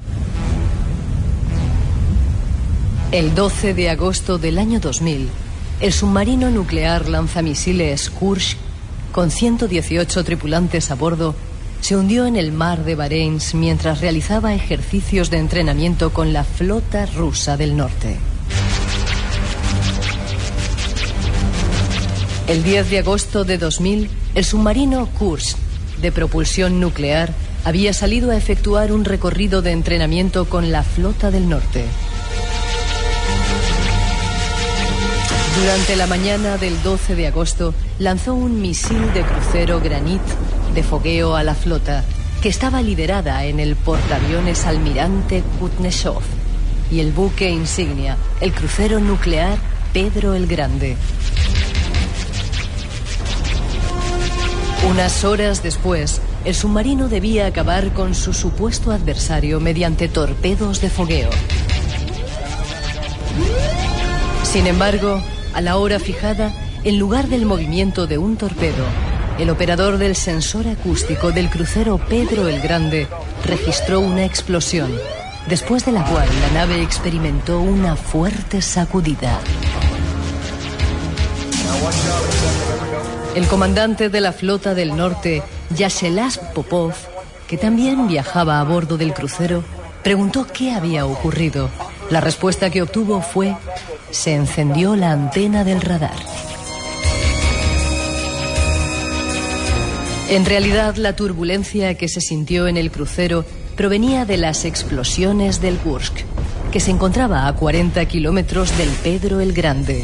El 12 de agosto del año 2000, el submarino nuclear lanzamisiles Kursk, con 118 tripulantes a bordo, se hundió en el mar de Bahrein mientras realizaba ejercicios de entrenamiento con la flota rusa del norte. El 10 de agosto de 2000, el submarino Kursk, de propulsión nuclear, había salido a efectuar un recorrido de entrenamiento con la flota del norte. Durante la mañana del 12 de agosto, lanzó un misil de crucero Granit de fogueo a la flota, que estaba liderada en el portaaviones Almirante Kutneshov y el buque insignia, el crucero nuclear Pedro el Grande. Unas horas después, el submarino debía acabar con su supuesto adversario mediante torpedos de fogueo. Sin embargo, a la hora fijada, en lugar del movimiento de un torpedo, el operador del sensor acústico del crucero Pedro el Grande registró una explosión, después de la cual la nave experimentó una fuerte sacudida. El comandante de la flota del norte, Yaselas Popov, que también viajaba a bordo del crucero, preguntó qué había ocurrido. La respuesta que obtuvo fue: se encendió la antena del radar. En realidad, la turbulencia que se sintió en el crucero provenía de las explosiones del Kursk, que se encontraba a 40 kilómetros del Pedro el Grande.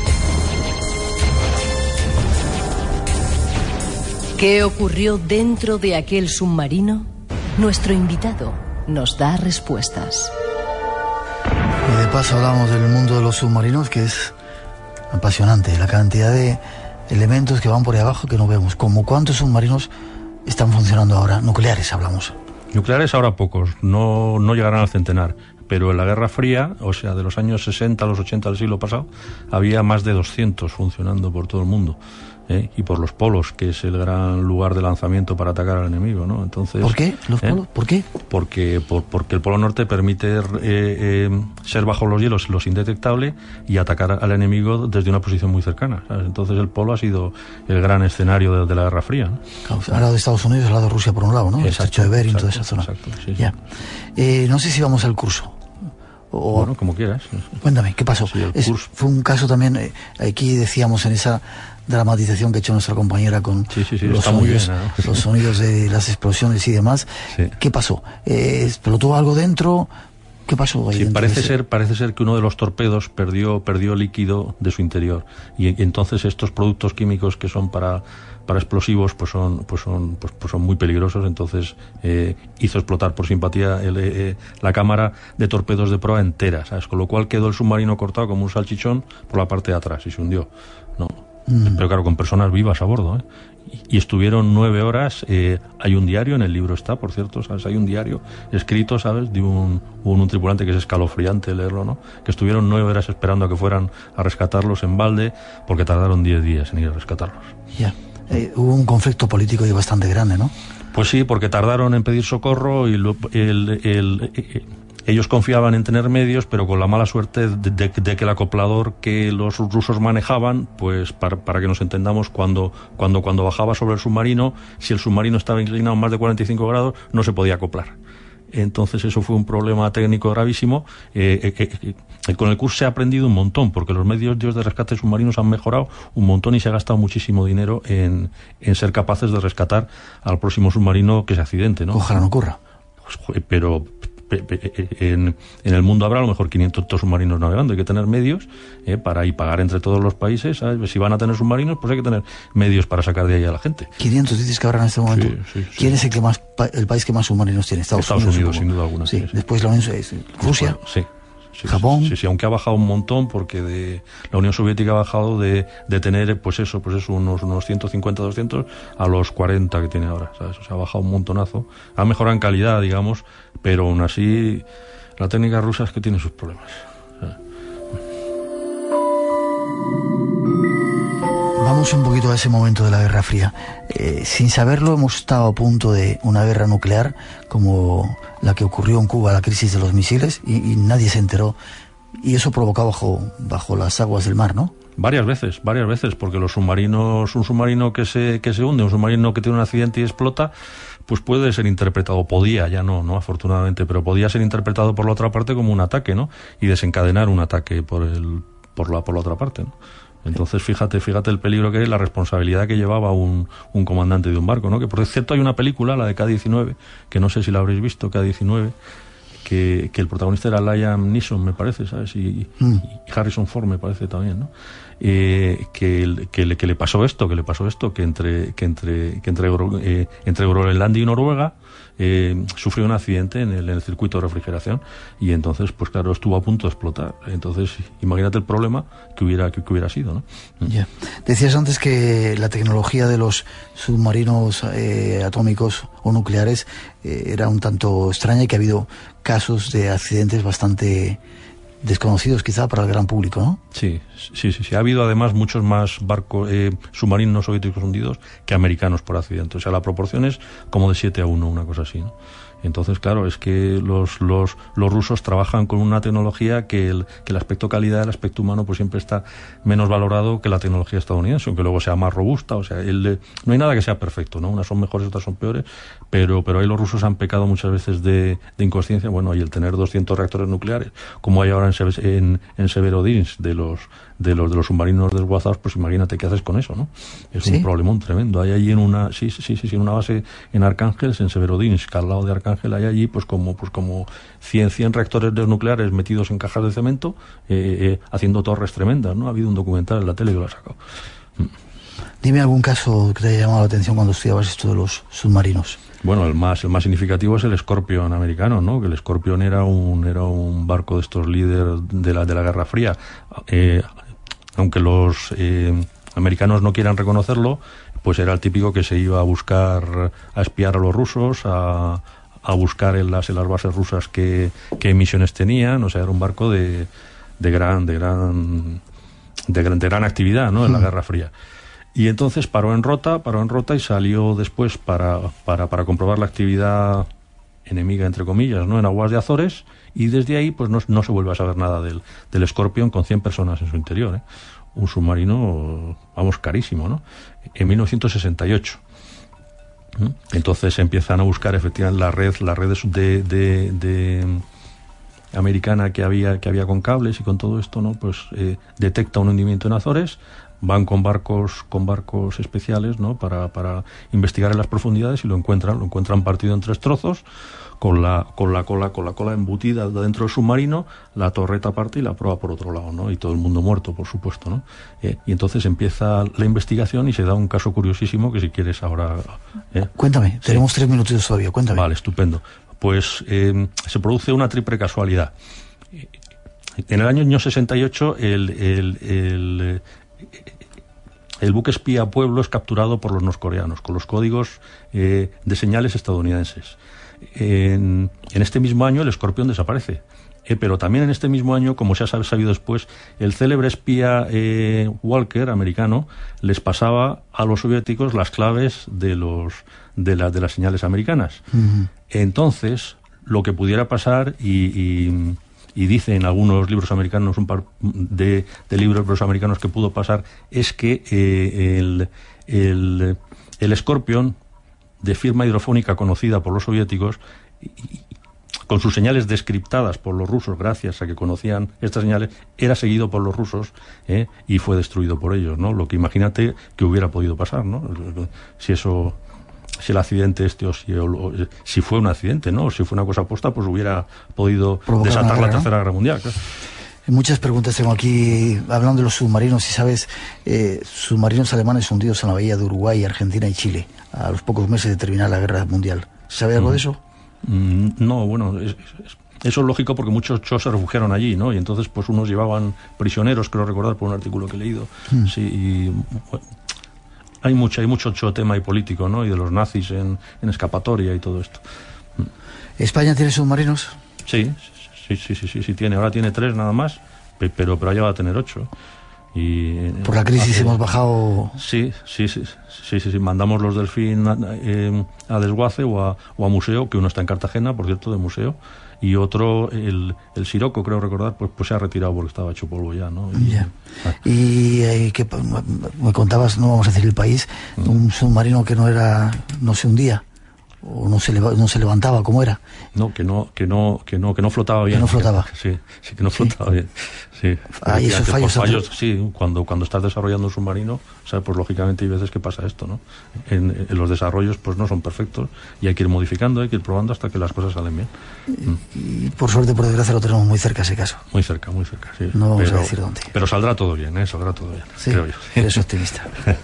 ¿Qué ocurrió dentro de aquel submarino? Nuestro invitado nos da respuestas. Y de paso hablamos del mundo de los submarinos, que es apasionante, la cantidad de elementos que van por ahí abajo que no vemos. Como ¿cuántos submarinos están funcionando ahora? Nucleares hablamos. Nucleares ahora pocos, no llegarán al centenar, pero en la Guerra Fría, o sea, de los años 60 a los 80 del siglo pasado, había más de 200 funcionando por todo el mundo. Y por los polos, que es el gran lugar de lanzamiento para atacar al enemigo, ¿no? Entonces, ¿por qué los polos? ¿Por qué? Porque el polo norte permite ser bajo los hielos indetectable y atacar al enemigo desde una posición muy cercana, ¿sabes? Entonces el polo ha sido el gran escenario de la Guerra Fría, ¿no? Claro, al lado de Estados Unidos, al lado de Rusia por un lado, ¿no? El estrecho de Bering, toda esa zona. Exacto, sí, ya. No sé si vamos al curso. Bueno, como quieras. Cuéntame, ¿qué pasó? Sí, fue un caso también, aquí decíamos en esa dramatización que ha hecho nuestra compañera con los sonidos de las explosiones y demás. Sí. ¿Qué pasó? ¿Explotó algo dentro? ¿Qué pasó ahí? Sí, parece ser que uno de los torpedos perdió líquido de su interior, y entonces estos productos químicos que son para explosivos pues son muy peligrosos. Entonces hizo explotar por simpatía la cámara de torpedos de proa entera, ¿sabes? Con lo cual quedó el submarino cortado como un salchichón por la parte de atrás y se hundió, ¿no? Pero claro, con personas vivas a bordo, y estuvieron 9 horas. Hay un diario, en el libro está, por cierto, ¿sabes? Hay un diario escrito, ¿sabes? De un tripulante que es escalofriante leerlo, ¿no? Que estuvieron 9 horas esperando a que fueran a rescatarlos en balde, porque tardaron 10 días en ir a rescatarlos. Ya. Hubo un conflicto político y bastante grande, ¿no? Pues sí, porque tardaron en pedir socorro y ellos confiaban en tener medios, pero con la mala suerte de que el acoplador que los rusos manejaban, pues para que nos entendamos, cuando bajaba sobre el submarino, si el submarino estaba inclinado más de 45 grados, no se podía acoplar. Entonces eso fue un problema técnico gravísimo. Con el curso se ha aprendido un montón, porque los medios de rescate submarinos han mejorado un montón y se ha gastado muchísimo dinero en ser capaces de rescatar al próximo submarino que se accidente, ¿no? Ojalá no ocurra. Pero en el mundo habrá a lo mejor 500 submarinos navegando. Hay que tener medios para pagar entre todos los países, ¿sabes? Si van a tener submarinos, pues hay que tener medios para sacar de ahí a la gente. 500 dices que habrá en este momento. Sí. ¿Quién es el país que más submarinos tiene? Estados Unidos, sin duda alguna. Sí. Después la Unión Rusia. Sí. Japón. Sí, aunque ha bajado un montón, porque la Unión Soviética ha bajado de tener pues eso, unos 150, 200 a los 40 que tiene ahora, ¿sabes? O sea, ha bajado un montonazo. Ha mejorado en calidad, digamos, pero aún así la técnica rusa es que tiene sus problemas. Vamos un poquito a ese momento de la Guerra Fría. Sin saberlo, hemos estado a punto de una guerra nuclear como la que ocurrió en Cuba, la crisis de los misiles, y nadie se enteró. Y eso provoca bajo las aguas del mar, ¿no? Varias veces, porque los submarinos, un submarino que se hunde, un submarino que tiene un accidente y explota, pues puede ser interpretado, podía, ya no afortunadamente, pero podía ser interpretado por la otra parte como un ataque, ¿no? Y desencadenar un ataque por la otra parte, ¿no? Entonces, fíjate el peligro que es, la responsabilidad que llevaba un comandante de un barco, ¿no? Que por cierto hay una película, la de K-19, que no sé si la habréis visto, K-19, que el protagonista era Liam Neeson, me parece, ¿sabes? Y Harrison Ford, me parece también, ¿no? Que le pasó esto, que entre Groenlandia y Noruega sufrió un accidente en el circuito de refrigeración, y entonces, pues claro, estuvo a punto de explotar. Entonces, imagínate el problema que hubiera sido, ¿no? Yeah. Decías antes que la tecnología de los submarinos atómicos o nucleares era un tanto extraña, y que ha habido casos de accidentes bastante desconocidos quizá para el gran público, ¿no? Sí. Ha habido además muchos más barcos submarinos soviéticos hundidos que americanos por accidente. O sea, la proporción es como de 7-1, una cosa así, ¿no? Entonces, claro, es que los rusos trabajan con una tecnología que el aspecto calidad, el aspecto humano, pues siempre está menos valorado que la tecnología estadounidense, aunque luego sea más robusta. O sea, no hay nada que sea perfecto, ¿no? Unas son mejores, otras son peores, pero ahí los rusos han pecado muchas veces de inconsciencia. Bueno, y el tener 200 reactores nucleares, como hay ahora en Severodvinsk, de los submarinos desguazados, pues imagínate qué haces con eso, ¿no? Es un problemón tremendo. Hay allí en una base en Arcángel, en Severodvinsk, al lado de Arcángel, hay allí pues como 100 reactores nucleares metidos en cajas de cemento, haciendo torres tremendas, ¿no? Ha habido un documental en la tele que lo ha sacado. Dime algún caso que te haya llamado la atención cuando estudiabas esto de los submarinos. Bueno, el más significativo es el Scorpion americano, ¿no? Que el Scorpion era un barco de estos líderes de la Guerra Fría. Aunque los americanos no quieran reconocerlo, pues era el típico que se iba a espiar a los rusos, a buscar en las bases rusas qué misiones tenían. O sea, era un barco de gran actividad, ¿no? En la Guerra Fría. Y entonces paró en rota y salió después para comprobar la actividad enemiga, entre comillas, ¿no? En aguas de Azores, y desde ahí pues no se vuelve a saber nada del Scorpion, con 100 personas en su interior, ¿eh? Un submarino, vamos, carísimo, ¿no? En 1968. Entonces empiezan a buscar efectivamente la red de americana que había con cables y con todo esto, ¿no? Pues detecta un hundimiento en Azores. Van con barcos especiales, ¿no? Para investigar en las profundidades, y lo encuentran partido en 3 trozos, con la cola embutida dentro del submarino, la torreta parte y la proa por otro lado, ¿no? Y todo el mundo muerto, por supuesto, ¿no? Y entonces empieza la investigación y se da un caso curiosísimo que, si quieres, ahora... Cuéntame, tenemos 3 minutos todavía, cuéntame. Vale, estupendo. Pues se produce una triple casualidad. En el año 68 el buque espía Pueblo es capturado por los norcoreanos con los códigos de señales estadounidenses. En este mismo año el Scorpion desaparece, pero también en este mismo año, como se ha sabido después, el célebre espía Walker, americano, les pasaba a los soviéticos las claves de las señales americanas. Uh-huh. Entonces, lo que pudiera pasar, y dice en algunos libros americanos, un par de libros americanos, que pudo pasar, es que el Scorpion, de firma hidrofónica conocida por los soviéticos, con sus señales descriptadas por los rusos, gracias a que conocían estas señales, era seguido por los rusos, y fue destruido por ellos, ¿no? Lo que imagínate que hubiera podido pasar, ¿no? Si eso el accidente o si fue un accidente, ¿no? O si fue una cosa aposta, pues hubiera podido desatar la Tercera Guerra Mundial, claro. Muchas preguntas tengo aquí, hablando de los submarinos, si sabes, submarinos alemanes hundidos en la bahía de Uruguay, Argentina y Chile, a los pocos meses de terminar la Guerra Mundial. ¿Sabe algo de eso? No, bueno, eso es lógico porque muchos se refugiaron allí, ¿no? Y entonces pues unos llevaban prisioneros, creo recordar por un artículo que he leído. Sí, y bueno, hay mucho tema y político, ¿no? Y de los nazis en escapatoria y todo esto. ¿España tiene submarinos? Sí tiene. Ahora tiene 3 nada más, pero ha llegado a tener 8. Y por la crisis hemos bajado. Sí. Mandamos los Delfín a desguace o a museo, que uno está en Cartagena, por cierto, de museo, y otro, el Siroco, creo recordar, pues se ha retirado porque estaba hecho polvo ya, ¿no? Y que me contabas, no vamos a decir el país, un submarino que no se hundía. ¿O no se levantaba? ¿Cómo era? No, que no flotaba bien. Que no flotaba. Sí, que no flotaba bien. Sí. Hay esos fallos. Sí, cuando estás desarrollando un submarino, o sea, pues lógicamente hay veces que pasa esto, ¿no? En los desarrollos pues no son perfectos y hay que ir modificando, hay que ir probando hasta que las cosas salen bien. Y por suerte, por desgracia, lo tenemos muy cerca ese caso. Muy cerca, sí. No vamos a decir dónde. Pero saldrá todo bien, saldrá todo bien, sí, creo yo. Eres optimista.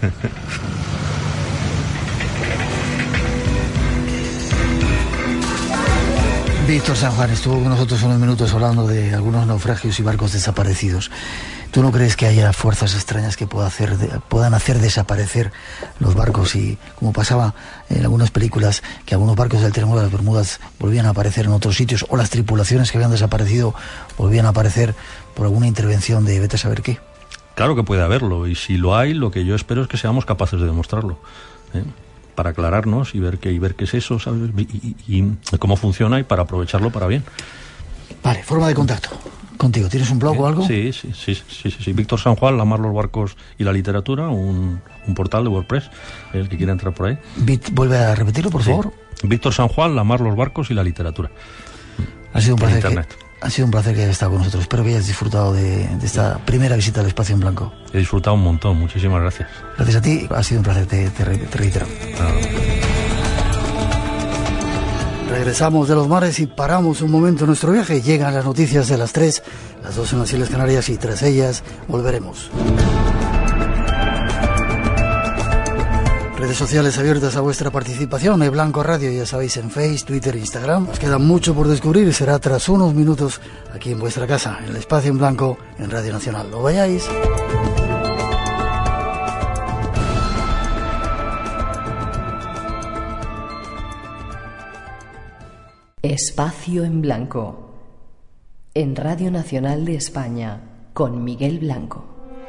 Víctor San Juan estuvo con nosotros unos minutos hablando de algunos naufragios y barcos desaparecidos. ¿Tú no crees que haya fuerzas extrañas que puedan hacer desaparecer los barcos? Y como pasaba en algunas películas, que algunos barcos del Triángulo de las Bermudas volvían a aparecer en otros sitios, o las tripulaciones que habían desaparecido volvían a aparecer por alguna intervención de vete a saber qué. Claro que puede haberlo, y si lo hay, lo que yo espero es que seamos capaces de demostrarlo, para aclararnos y ver qué es eso, ¿sabes? Y cómo funciona, y para aprovecharlo para bien. Vale, forma de contacto contigo. ¿Tienes un blog o algo? Sí. Víctor San Juan, la mar, los barcos y la literatura, un portal de WordPress, el que quiera entrar por ahí. Vuelve a repetirlo, por favor. Víctor San Juan, la mar, los barcos y la literatura. Ha sido un placer que hayas estado con nosotros. Espero que hayas disfrutado de esta primera visita al Espacio en Blanco. He disfrutado un montón, muchísimas gracias. Gracias a ti, ha sido un placer, te reitero. Regresamos de los mares y paramos un momento nuestro viaje. Llegan las noticias de las 3, las 2 en las Islas Canarias, y tras ellas volveremos. Redes sociales abiertas a vuestra participación, Blanco Radio, ya sabéis, en Facebook, Twitter e Instagram. Nos queda mucho por descubrir y será tras unos minutos aquí en vuestra casa, en el Espacio en Blanco, en Radio Nacional. No vayáis. Espacio en Blanco, en Radio Nacional de España, con Miguel Blanco.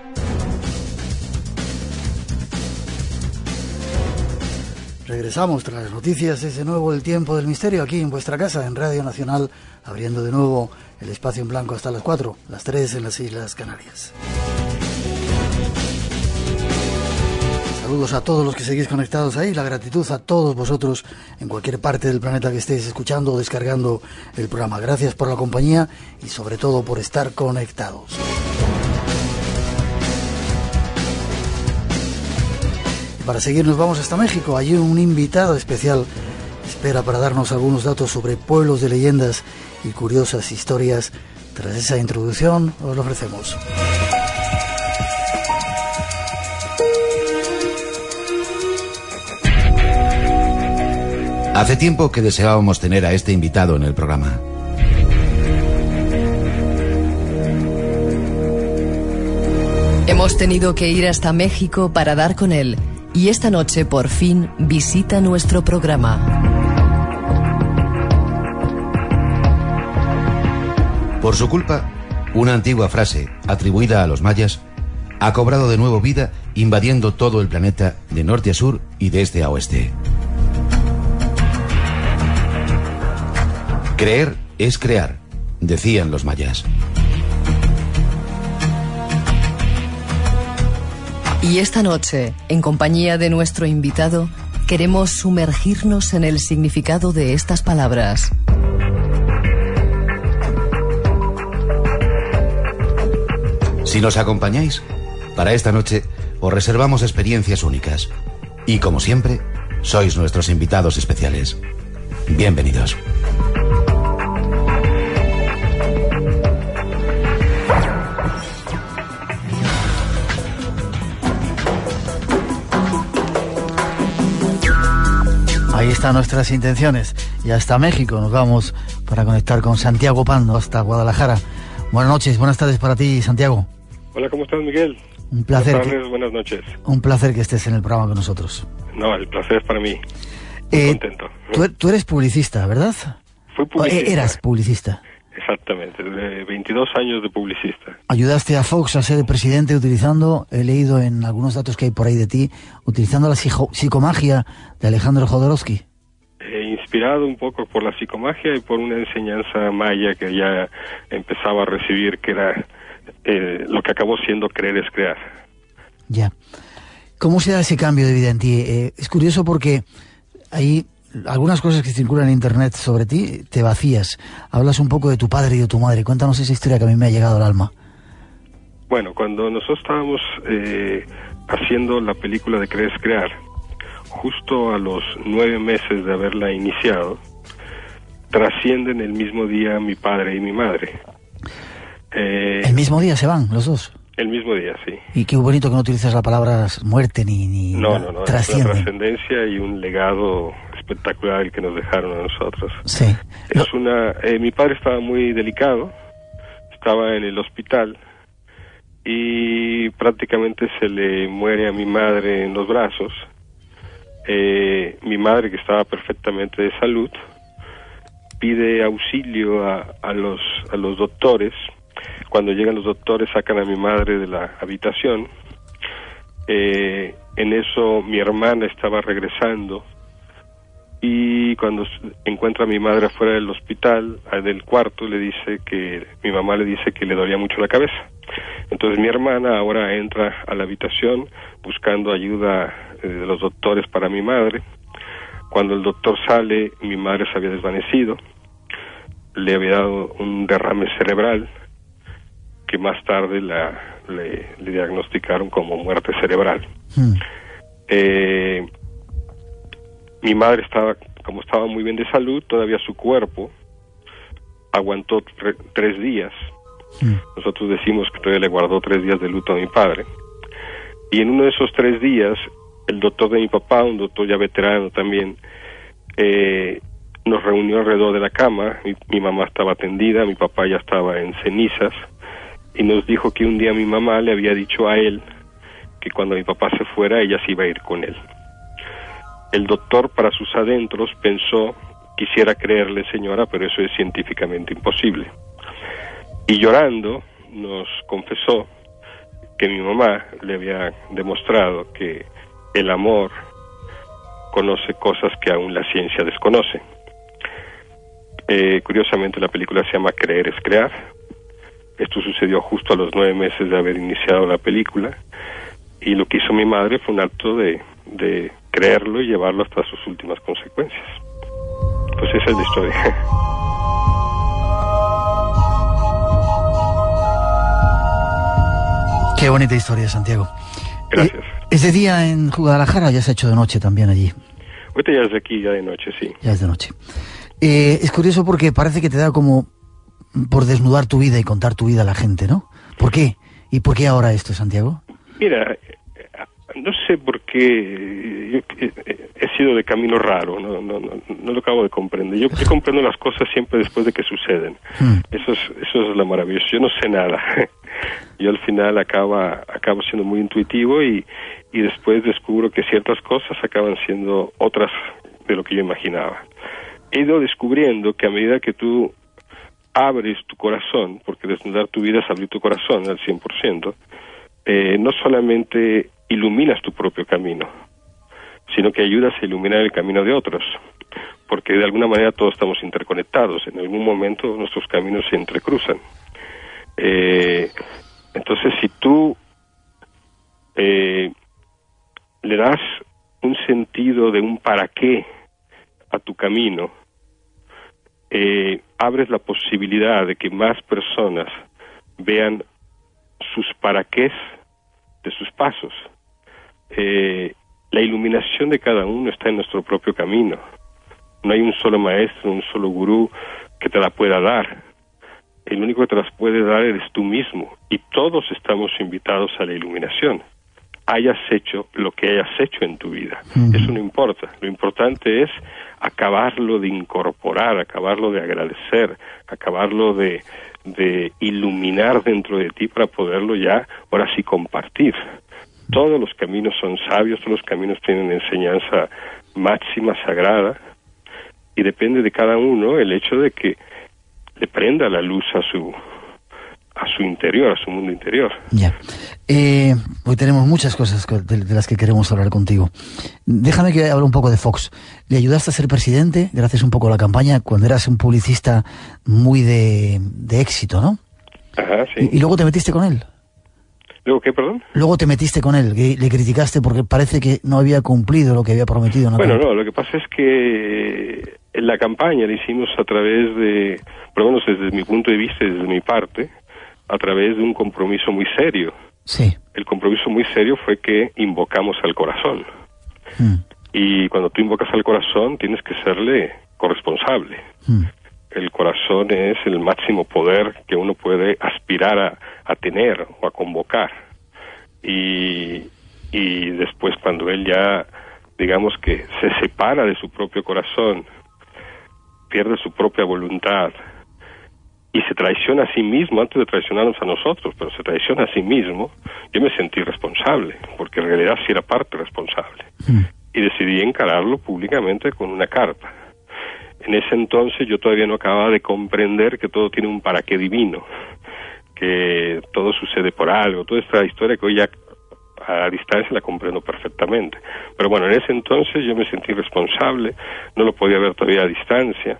Regresamos tras las noticias, es de nuevo el tiempo del misterio aquí en vuestra casa, en Radio Nacional, abriendo de nuevo el Espacio en Blanco hasta las 4, las 3 en las Islas Canarias. Saludos a todos los que seguís conectados ahí, la gratitud a todos vosotros en cualquier parte del planeta que estéis escuchando o descargando el programa. Gracias por la compañía y sobre todo por estar conectados. Para seguir nos vamos hasta México. Allí un invitado especial espera para darnos algunos datos sobre pueblos de leyendas y curiosas historias. Tras esa introducción os lo ofrecemos. Hace tiempo que deseábamos tener a este invitado en el programa. Hemos tenido que ir hasta México para dar con él. Y esta noche, por fin, visita nuestro programa. Por su culpa, una antigua frase, atribuida a los mayas, ha cobrado de nuevo vida, invadiendo todo el planeta de norte a sur y de este a oeste. Creer es crear, decían los mayas. Y esta noche, en compañía de nuestro invitado, queremos sumergirnos en el significado de estas palabras. Si nos acompañáis, para esta noche os reservamos experiencias únicas. Y como siempre, sois nuestros invitados especiales. Bienvenidos. Ahí están nuestras intenciones. Y hasta México nos vamos para conectar con Santiago Pando, hasta Guadalajara. Buenas noches, buenas tardes para ti, Santiago. Hola, ¿cómo estás, Miguel? Un placer. Buenas tardes, buenas noches. Un placer que estés en el programa con nosotros. No, el placer es para mí. Muy contento. Tú eres publicista, ¿verdad? Fui publicista. Eras publicista. Exactamente, 22 años de publicista. Ayudaste a Fox a ser presidente utilizando, he leído en algunos datos que hay por ahí de ti, utilizando la psicomagia de Alejandro Jodorowsky. Inspirado un poco por la psicomagia y por una enseñanza maya que ya empezaba a recibir, que era lo que acabó siendo creer es crear. Ya. ¿Cómo se da ese cambio de vida en ti? Es curioso porque hay algunas cosas que circulan en internet sobre ti, te vacías. Hablas un poco de tu padre y de tu madre. Cuéntanos esa historia que a mí me ha llegado al alma. Bueno, cuando nosotros estábamos haciendo la película de Creer es Crear, justo a los 9 meses de haberla iniciado, trascienden el mismo día mi padre y mi madre. ¿El mismo día se van los dos? El mismo día, sí. Y qué bonito que no utilizas la palabra muerte ni no, trascienden. Es una trascendencia y un legado espectacular el que nos dejaron a nosotros. Sí. Mi padre estaba muy delicado, estaba en el hospital y prácticamente se le muere a mi madre en los brazos. Mi madre, que estaba perfectamente de salud, pide auxilio a los doctores. Cuando llegan los doctores, sacan a mi madre de la habitación. En eso mi hermana estaba regresando y cuando encuentra a mi madre afuera del hospital, del cuarto, mi mamá le dice que le dolía mucho la cabeza. Entonces mi hermana ahora entra a la habitación buscando ayuda de los doctores para mi madre. Cuando el doctor sale, mi madre se había desvanecido, le había dado un derrame cerebral que más tarde le diagnosticaron como muerte cerebral. Mi madre estaba muy bien de salud, todavía su cuerpo aguantó 3 días. Nosotros decimos que todavía le guardó 3 días de luto a mi padre. Y en uno de esos 3 días, el doctor de mi papá, un doctor ya veterano también, nos reunió alrededor de la cama. Mi mamá estaba tendida, mi papá ya estaba en cenizas, y nos dijo que un día mi mamá le había dicho a él que cuando mi papá se fuera, ella se iba a ir con él. El doctor, para sus adentros, pensó, quisiera creerle, señora, pero eso es científicamente imposible. Y llorando nos confesó que mi mamá le había demostrado que el amor conoce cosas que aún la ciencia desconoce. Curiosamente, la película se llama Creer es Crear. Esto sucedió justo a los 9 meses de haber iniciado la película, y lo que hizo mi madre fue un acto de creerlo y llevarlo hasta sus últimas consecuencias. Pues esa es la historia. Qué bonita historia, Santiago. Gracias. ¿Ese día en Guadalajara ya se ha hecho de noche también allí? Ahorita ya es de aquí, ya de noche, sí. Ya es de noche. Es curioso porque parece que te da como por desnudar tu vida y contar tu vida a la gente, ¿no? ¿Por qué? ¿Y por qué ahora esto, Santiago? Mira, no sé por qué yo he sido de camino raro, no lo acabo de comprender. Yo comprendo las cosas siempre después de que suceden. Eso es lo maravilloso. Yo no sé nada. Yo al final acabo siendo muy intuitivo y después descubro que ciertas cosas acaban siendo otras de lo que yo imaginaba. He ido descubriendo que a medida que tú abres tu corazón, porque desnudar tu vida es abrir tu corazón al 100%, no solamente iluminas tu propio camino, sino que ayudas a iluminar el camino de otros, porque de alguna manera todos estamos interconectados. En algún momento nuestros caminos se entrecruzan. Entonces, si tú le das un sentido de un para qué a tu camino, abres la posibilidad de que más personas vean sus para qués de sus pasos. la iluminación de cada uno está en nuestro propio camino. No hay un solo maestro, un solo gurú que te la pueda dar. El único que te las puede dar eres tú mismo, y todos estamos invitados a la iluminación. Hayas hecho lo que hayas hecho en tu vida. Eso no importa. Lo importante es acabarlo de incorporar, acabarlo de agradecer, acabarlo de iluminar dentro de ti para poderlo ya, ahora sí, compartir. Todos los caminos son sabios, todos los caminos tienen enseñanza máxima, sagrada, y depende de cada uno el hecho de que le prenda la luz a su interior, a su mundo interior. Ya. Hoy tenemos muchas cosas de las que queremos hablar contigo. Déjame que hable un poco de Fox. Le ayudaste a ser presidente, gracias un poco a la campaña, cuando eras un publicista muy de éxito, ¿no? Ajá, sí. Y luego te metiste con él. ¿Luego qué, perdón? Luego te metiste con él, le criticaste porque parece que no había cumplido lo que había prometido. Bueno, no, lo que pasa es que en la campaña la hicimos a través de, por lo menos desde mi punto de vista y desde mi parte, a través de un compromiso muy serio. Sí. El compromiso muy serio fue que invocamos al corazón. Y cuando tú invocas al corazón, tienes que serle corresponsable. El corazón es el máximo poder que uno puede aspirar a tener o a convocar. Y después, cuando él ya, digamos que se separa de su propio corazón, pierde su propia voluntad, y se traiciona a sí mismo antes de traicionarnos a nosotros, pero se traiciona a sí mismo, yo me sentí responsable, porque en realidad sí era parte responsable. Y decidí encararlo públicamente con una carta. En ese entonces yo todavía no acababa de comprender que todo tiene un para qué divino, que todo sucede por algo, toda esta historia que hoy ya a distancia la comprendo perfectamente. Pero bueno, en ese entonces yo me sentí responsable, no lo podía ver todavía a distancia.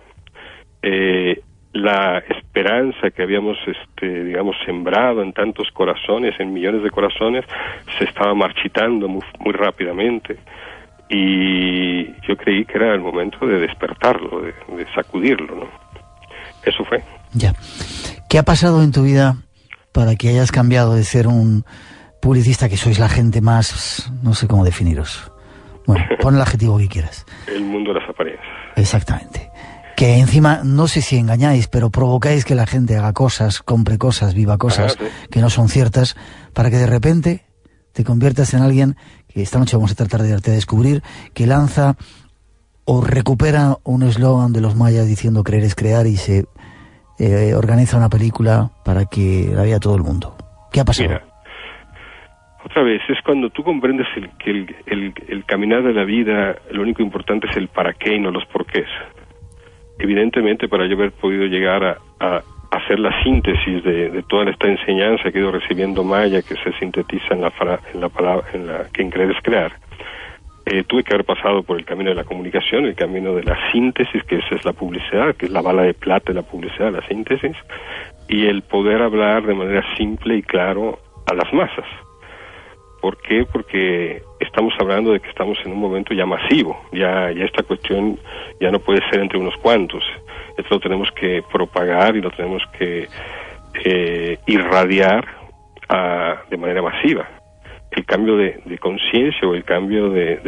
La esperanza que habíamos, digamos, sembrado en tantos corazones, en millones de corazones, se estaba marchitando muy rápidamente, y yo creí que era el momento de despertarlo, de sacudirlo, ¿no? Eso fue. Ya. ¿Qué ha pasado en tu vida para que hayas cambiado de ser un publicista, que sois la gente más, no sé cómo definiros? Bueno, pon el adjetivo que quieras. El mundo de las apariencias. Exactamente. Que encima, no sé si engañáis, pero provocáis que la gente haga cosas, compre cosas, viva cosas que no son ciertas, para que de repente te conviertas en alguien que esta noche vamos a tratar de darte a descubrir, que lanza o recupera un eslogan de los mayas diciendo creer es crear, y se organiza una película para que la vea todo el mundo. ¿Qué ha pasado? Mira, otra vez, es cuando tú comprendes que el caminar de la vida, lo único importante es el para qué y no los porqués. Evidentemente, para yo haber podido llegar a hacer la síntesis de toda esta enseñanza que he ido recibiendo maya, que se sintetiza en la palabra, que creer es crear, tuve que haber pasado por el camino de la comunicación, el camino de la síntesis, que esa es la publicidad, que es la bala de plata de la publicidad, la síntesis, y el poder hablar de manera simple y claro a las masas. ¿Por qué? Porque estamos hablando de que estamos en un momento ya masivo, ya esta cuestión ya no puede ser entre unos cuantos, esto lo tenemos que propagar y lo tenemos que irradiar de manera masiva. El cambio de conciencia o el cambio de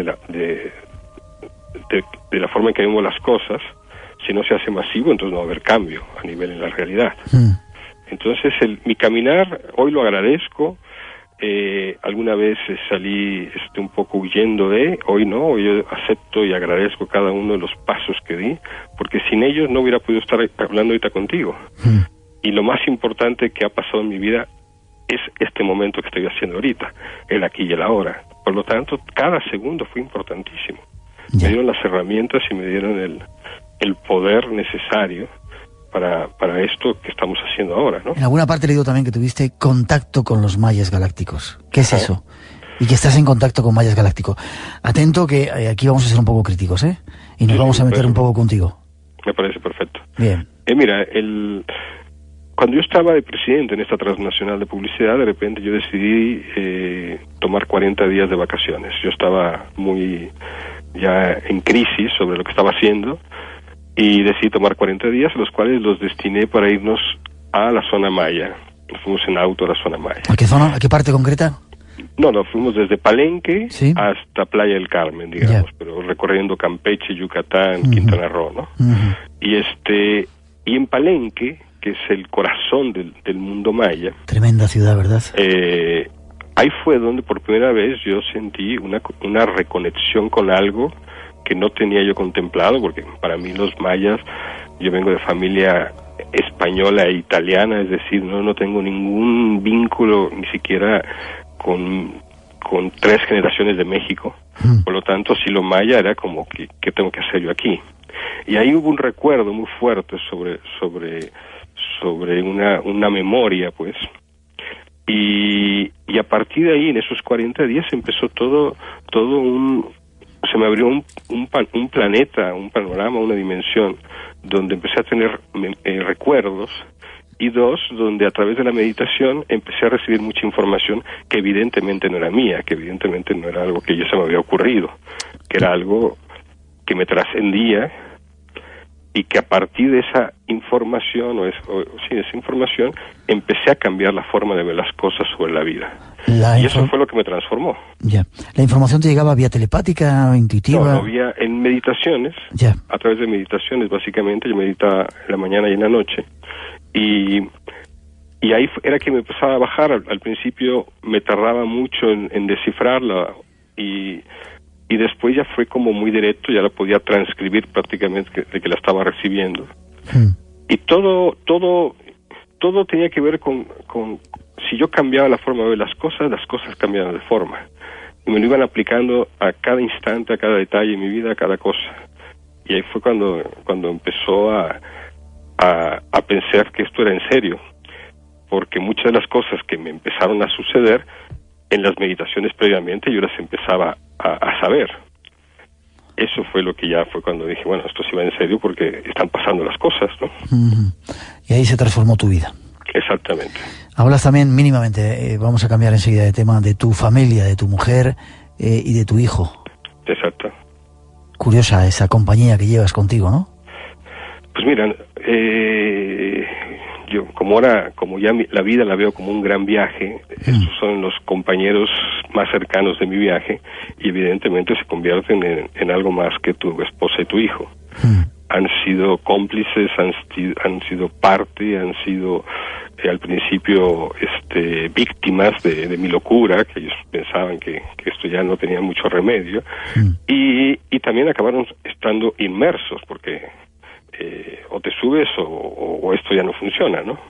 la forma en que vemos las cosas, si no se hace masivo, entonces no va a haber cambio a nivel en la realidad. Entonces mi caminar, hoy lo agradezco. Alguna vez salí un poco huyendo hoy no, hoy yo acepto y agradezco cada uno de los pasos que di, porque sin ellos no hubiera podido estar hablando ahorita contigo. Y lo más importante que ha pasado en mi vida es este momento que estoy haciendo ahorita, el aquí y el ahora. Por lo tanto, cada segundo fue importantísimo. Me dieron las herramientas y me dieron el poder necesario para esto que estamos haciendo ahora, ¿no? En alguna parte he leído también que tuviste contacto con los mayas galácticos. ¿Qué es eso? Y que estás en contacto con mayas galácticos. Atento, que aquí vamos a ser un poco críticos, ¿eh? Y nos vamos a meter un poco contigo. Me parece perfecto. Bien. Mira, cuando yo estaba de presidente en esta transnacional de publicidad, de repente yo decidí tomar 40 días de vacaciones. Yo estaba muy ya en crisis sobre lo que estaba haciendo, y decidí tomar 40 días, los cuales los destiné para irnos a la zona maya. Nos fuimos en auto a la zona maya. ¿A qué zona? ¿A qué parte concreta? No, fuimos desde Palenque hasta Playa del Carmen, digamos, pero recorriendo Campeche, Yucatán, Quintana Roo, ¿no? Y en Palenque, que es el corazón del mundo maya. Tremenda ciudad, ¿verdad? Ahí fue donde por primera vez yo sentí una reconexión con algo que no tenía yo contemplado, porque para mí los mayas, yo vengo de familia española e italiana, es decir, no tengo ningún vínculo ni siquiera con 3 generaciones de México. Por lo tanto, si lo maya era como ¿qué tengo que hacer yo aquí? Y ahí hubo un recuerdo muy fuerte sobre una memoria, pues. Y a partir de ahí, en esos 40 días, empezó se me abrió un planeta, un panorama, una dimensión, donde empecé a tener recuerdos, y 2, donde a través de la meditación empecé a recibir mucha información que evidentemente no era mía, que evidentemente no era algo que ya se me había ocurrido, que era algo que me trascendía, y que a partir de esa información, esa información, empecé a cambiar la forma de ver las cosas sobre la vida. Y eso fue lo que me transformó. Ya. ¿La información te llegaba vía telepática, intuitiva? No, vía en meditaciones, a través de meditaciones, básicamente. Yo meditaba en la mañana y en la noche. Y ahí era que me empezaba a bajar. Al principio me tardaba mucho en descifrarla, y después ya fue como muy directo, ya la podía transcribir prácticamente de que la estaba recibiendo. Y todo tenía que ver con si yo cambiaba la forma de ver las cosas cambiaban de forma. Y me lo iban aplicando a cada instante, a cada detalle de mi vida, a cada cosa. Y ahí fue cuando empezó a pensar que esto era en serio. Porque muchas de las cosas que me empezaron a suceder en las meditaciones previamente, yo las empezaba a saber. Eso fue lo que ya fue cuando dije, bueno, esto sí va en serio porque están pasando las cosas, ¿no? Y ahí se transformó tu vida. Exactamente. Hablas también mínimamente, vamos a cambiar enseguida de tema, de tu familia, de tu mujer y de tu hijo. Exacto. Curiosa esa compañía que llevas contigo, ¿no? Pues mira, yo como ya la vida la veo como un gran viaje, estos son los compañeros más cercanos de mi viaje, y evidentemente se convierten en algo más que tu esposa y tu hijo. Han sido cómplices, han sido parte, han sido al principio víctimas de mi locura, que ellos pensaban que esto ya no tenía mucho remedio, y también acabaron estando inmersos, porque o te subes o esto ya no funciona, ¿no?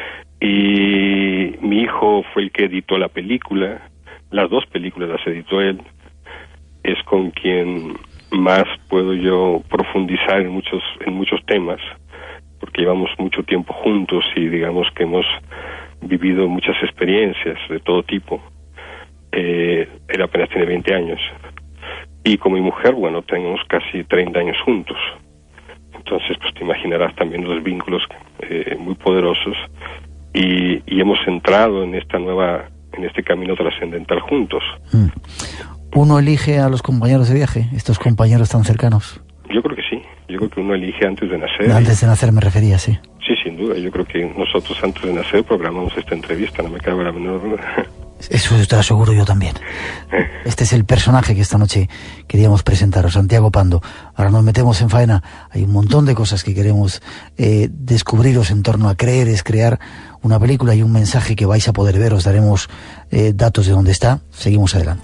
Y mi hijo fue el que editó la película, las 2 películas las editó él, es con quien más puedo yo profundizar en muchos temas, porque llevamos mucho tiempo juntos y digamos que hemos vivido muchas experiencias de todo tipo. Él apenas tiene 20 años, y con mi mujer, bueno, tenemos casi 30 años juntos. Entonces, pues te imaginarás también los vínculos muy poderosos, y hemos entrado en este camino trascendental juntos. ¿Uno elige a los compañeros de viaje, estos compañeros tan cercanos? Yo creo que sí. Yo creo que uno elige antes de nacer. Antes de nacer me refería, sí. Sí, sin duda. Yo creo que nosotros antes de nacer programamos esta entrevista, no me cabe la menor duda. Eso te lo aseguro yo también. Este es el personaje que esta noche queríamos presentaros, Santiago Pando. Ahora nos metemos en faena. Hay un montón de cosas que queremos descubriros en torno a creer, es crear una película y un mensaje que vais a poder ver. Os daremos datos de dónde está. Seguimos adelante.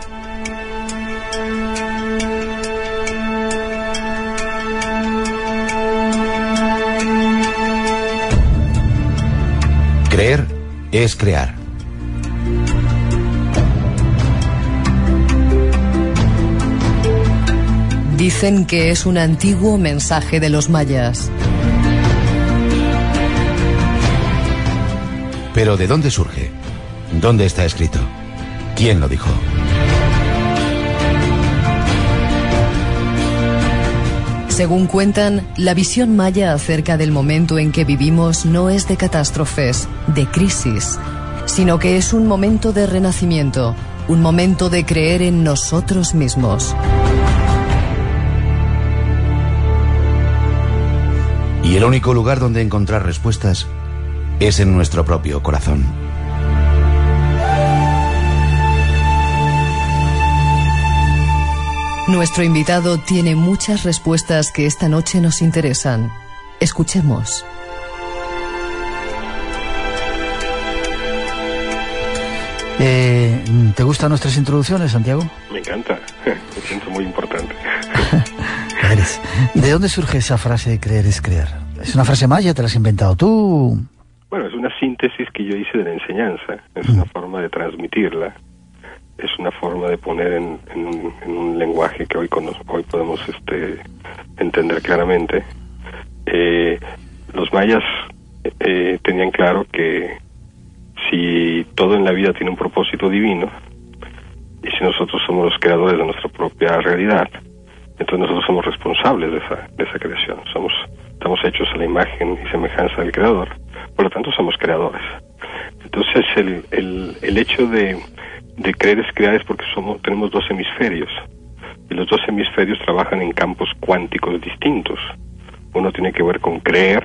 Creer es crear. Dicen que es un antiguo mensaje de los mayas. Pero ¿de dónde surge? ¿Dónde está escrito? ¿Quién lo dijo? Según cuentan, la visión maya acerca del momento en que vivimos no es de catástrofes, de crisis, sino que es un momento de renacimiento, un momento de creer en nosotros mismos. Y el único lugar donde encontrar respuestas es en nuestro propio corazón. Nuestro invitado tiene muchas respuestas que esta noche nos interesan. Escuchemos. ¿Te gustan nuestras introducciones, Santiago? Me encanta, me siento muy importante. ¿De dónde surge esa frase de creer es creer? ¿Es una frase maya? ¿Te la has inventado tú? Bueno, es una síntesis que yo hice de la enseñanza, es una forma de transmitirla, es una forma de poner en un lenguaje que hoy podemos entender claramente. Los mayas tenían claro que si todo en la vida tiene un propósito divino, y si nosotros somos los creadores de nuestra propia realidad, entonces nosotros somos responsables de esa creación. Estamos hechos a la imagen y semejanza del Creador, por lo tanto somos creadores. Entonces el hecho de creer es crear es porque tenemos dos hemisferios, y los dos hemisferios trabajan en campos cuánticos distintos. Uno tiene que ver con creer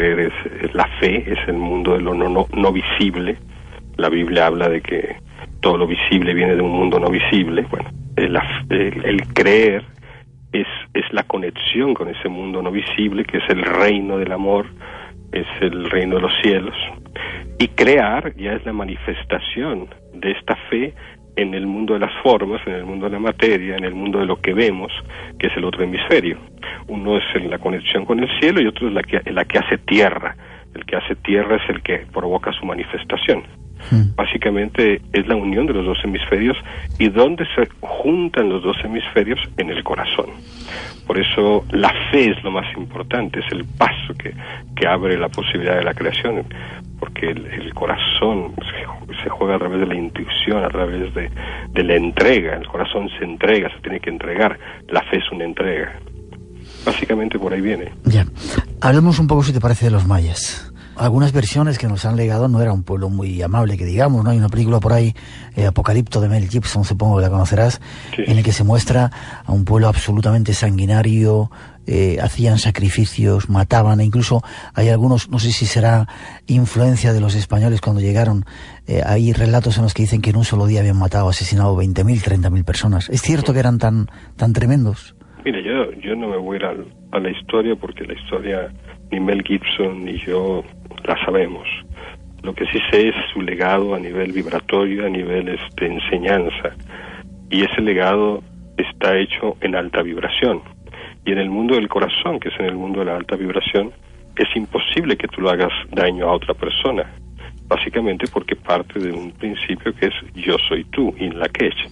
es la fe, es el mundo de lo no visible. La Biblia habla de que todo lo visible viene de un mundo no visible. Bueno, el creer es la conexión con ese mundo no visible, que es el reino del amor, es el reino de los cielos. Y crear ya es la manifestación de esta fe en el mundo de las formas, en el mundo de la materia, en el mundo de lo que vemos, que es el otro hemisferio. Uno es la conexión con el cielo y otro es la que hace tierra. El que hace tierra es el que provoca su manifestación. Básicamente es la unión de los dos hemisferios. ¿Y dónde se juntan los dos hemisferios? En el corazón. Por eso la fe es lo más importante, es el paso que abre la posibilidad de la creación, porque el corazón se juega a través de la intuición, a través de la entrega. El corazón se entrega, se tiene que entregar. La fe es una entrega. Básicamente por ahí viene. Ya. Hablemos un poco, si te parece, de los mayas. Algunas versiones que nos han legado no era un pueblo muy amable, que digamos, ¿no? Hay una película por ahí, Apocalipto, de Mel Gibson, supongo que la conocerás, sí, en el que se muestra a un pueblo absolutamente sanguinario, hacían sacrificios, mataban, e incluso hay algunos, no sé si será influencia de los españoles cuando llegaron, hay relatos en los que dicen que en un solo día habían matado, asesinado 20.000, 30.000 personas. ¿Es cierto que eran tan tremendos? Mira, yo no me voy a ir a la historia, porque la historia ni Mel Gibson ni yo la sabemos. Lo que sí sé es su legado a nivel vibratorio, a nivel de enseñanza, y ese legado está hecho en alta vibración. Y en el mundo del corazón, que es en el mundo de la alta vibración, es imposible que tú lo hagas daño a otra persona, básicamente porque parte de un principio que es yo soy tú, in Lak'ech.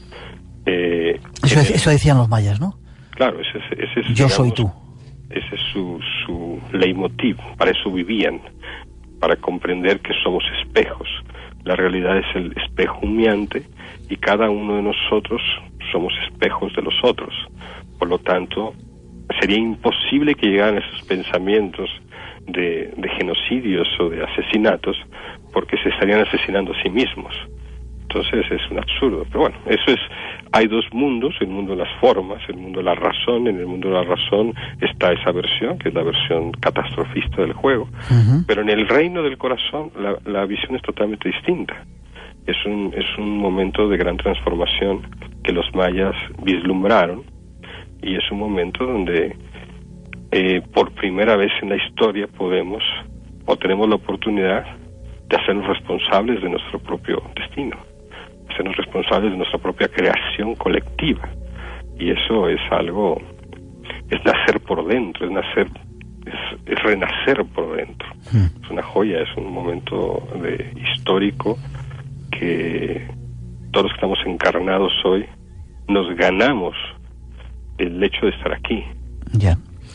Eso decían los mayas, ¿no? Claro, ese es yo, digamos, soy tú. Ese es su leitmotiv, para eso vivían, para comprender que somos espejos. La realidad es el espejo humeante y cada uno de nosotros somos espejos de los otros. Por lo tanto, sería imposible que llegaran esos pensamientos de genocidios o de asesinatos, porque se estarían asesinando a sí mismos. Entonces es un absurdo. Pero bueno, hay dos mundos, el mundo de las formas, el mundo de la razón. En el mundo de la razón está esa versión, que es la versión catastrofista del juego. Pero en el reino del corazón la visión es totalmente distinta. Es un momento de gran transformación que los mayas vislumbraron, y es un momento donde por primera vez en la historia tenemos la oportunidad de hacernos responsables de nuestro propio destino, hacernos responsables de nuestra propia creación colectiva. Y eso es nacer por dentro, es renacer por dentro. Es una joya, es un momento histórico que todos los que estamos encarnados hoy nos ganamos el hecho de estar aquí. Ya.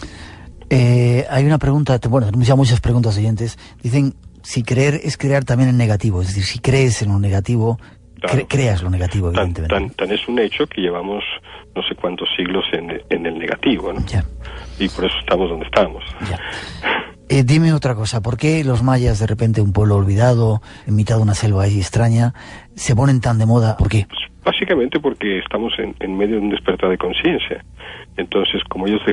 Hay una pregunta, tenemos ya muchas preguntas oyentes. Dicen, si creer es crear también en negativo, es decir, si crees en lo negativo, claro, creas lo negativo, evidentemente. Tan es un hecho que llevamos no sé cuántos siglos en el negativo, ¿no? Ya. Y por eso estamos donde estamos. Ya. Dime otra cosa, ¿por qué los mayas, de repente un pueblo olvidado, en mitad de una selva ahí extraña, se ponen tan de moda? ¿Por qué? Pues básicamente porque estamos en medio de un despertar de conciencia. Entonces, como ellos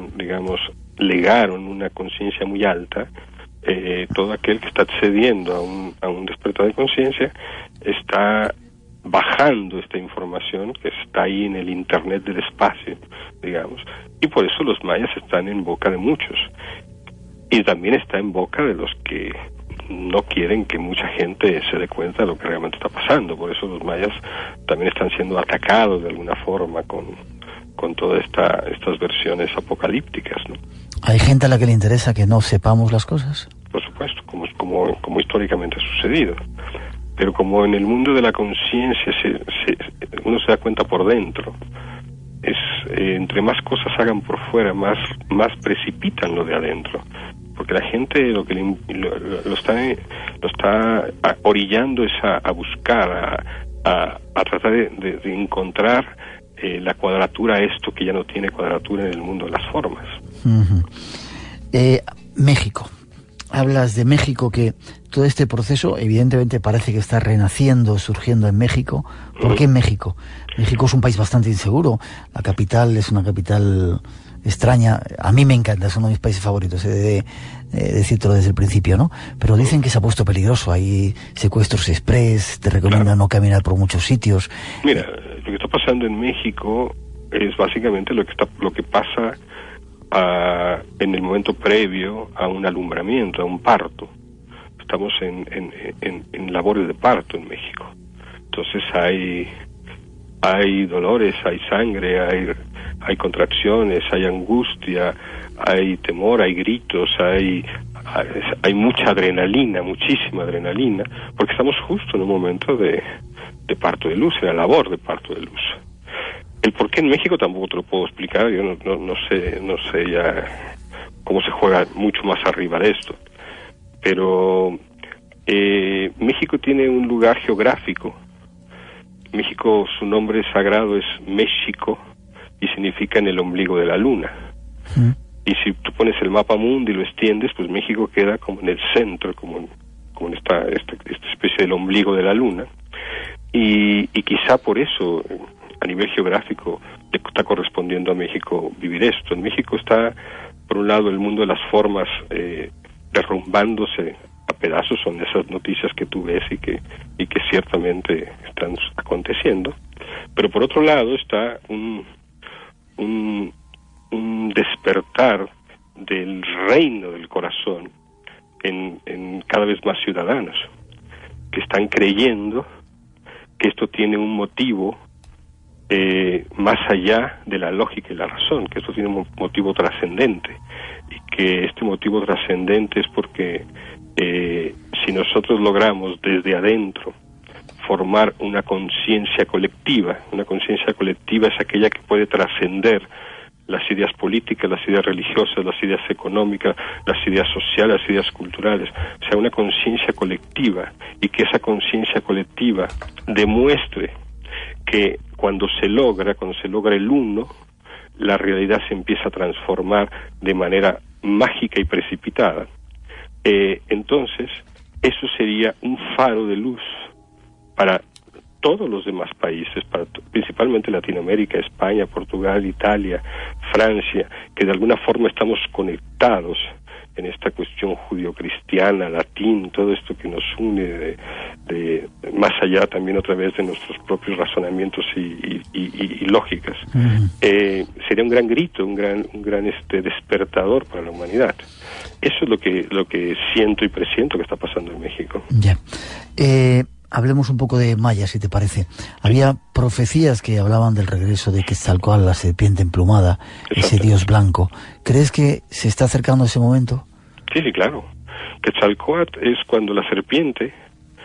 legaron una conciencia muy alta, todo aquel que está accediendo a un despertar de conciencia está bajando esta información que está ahí en el Internet del espacio, digamos, y por eso los mayas están en boca de muchos, y también está en boca de los que no quieren que mucha gente se dé cuenta de lo que realmente está pasando. Por eso los mayas también están siendo atacados de alguna forma con todas estas versiones apocalípticas, ¿no? ¿Hay gente a la que le interesa que no sepamos las cosas? Por supuesto, como históricamente ha sucedido. Pero como en el mundo de la conciencia uno se da cuenta por dentro, entre más cosas hagan por fuera, más precipitan lo de adentro. Porque la gente lo que lo está orillando es a buscar, a tratar de encontrar la cuadratura, esto que ya no tiene cuadratura en el mundo de las formas. México. Hablas de México, que todo este proceso evidentemente parece que está renaciendo, surgiendo en México. ¿Por qué en México? México es un país bastante inseguro. La capital es una capital extraña. A mí me encanta, es uno de mis países favoritos, he de decírtelo desde el principio, ¿no? Pero dicen que se ha puesto peligroso. Hay secuestros express, te recomiendan no caminar por muchos sitios. Mira, lo que está pasando en México es básicamente lo que pasa en el momento previo a un alumbramiento, a un parto. Estamos en labores de parto en México. Entonces hay dolores, hay sangre, hay contracciones, hay angustia, hay temor, hay gritos, hay mucha adrenalina, muchísima adrenalina, porque estamos justo en un momento de parto de luz, en la labor de parto de luz. El por qué en México tampoco te lo puedo explicar, yo no sé ya cómo se juega mucho más arriba de esto, pero México tiene un lugar geográfico. México, su nombre sagrado es México y significa en el ombligo de la luna. Y si tú pones el mapa mundi y lo extiendes, pues México queda como en el centro, como en esta especie del ombligo de la luna. Y quizá por eso, a nivel geográfico, le está correspondiendo a México vivir esto. En México está, por un lado, el mundo de las formas derrumbándose a pedazos, son esas noticias que tú ves y que ciertamente están aconteciendo. Pero por otro lado está un despertar del reino del corazón en cada vez más ciudadanos que están creyendo que esto tiene un motivo más allá de la lógica y la razón, que esto tiene un motivo trascendente, y que este motivo trascendente es porque si nosotros logramos desde adentro formar una conciencia colectiva es aquella que puede trascender las ideas políticas, las ideas religiosas, las ideas económicas, las ideas sociales, las ideas culturales, o sea, una conciencia colectiva, y que esa conciencia colectiva demuestre que cuando se logra el uno, la realidad se empieza a transformar de manera mágica y precipitada. Entonces, eso sería un faro de luz para todos los demás países, principalmente Latinoamérica, España, Portugal, Italia, Francia, que de alguna forma estamos conectados en esta cuestión judio-cristiana, latín, todo esto que nos une de más allá también otra vez de nuestros propios razonamientos y lógicas. Sería un gran grito, un gran despertador para la humanidad. Eso es lo que siento y presiento que está pasando en México. Ya. Hablemos un poco de Maya, si te parece. Había profecías que hablaban del regreso de Quetzalcóatl, la serpiente emplumada, ese dios blanco. ¿Crees que se está acercando ese momento? Sí, claro. Quetzalcóatl es cuando la serpiente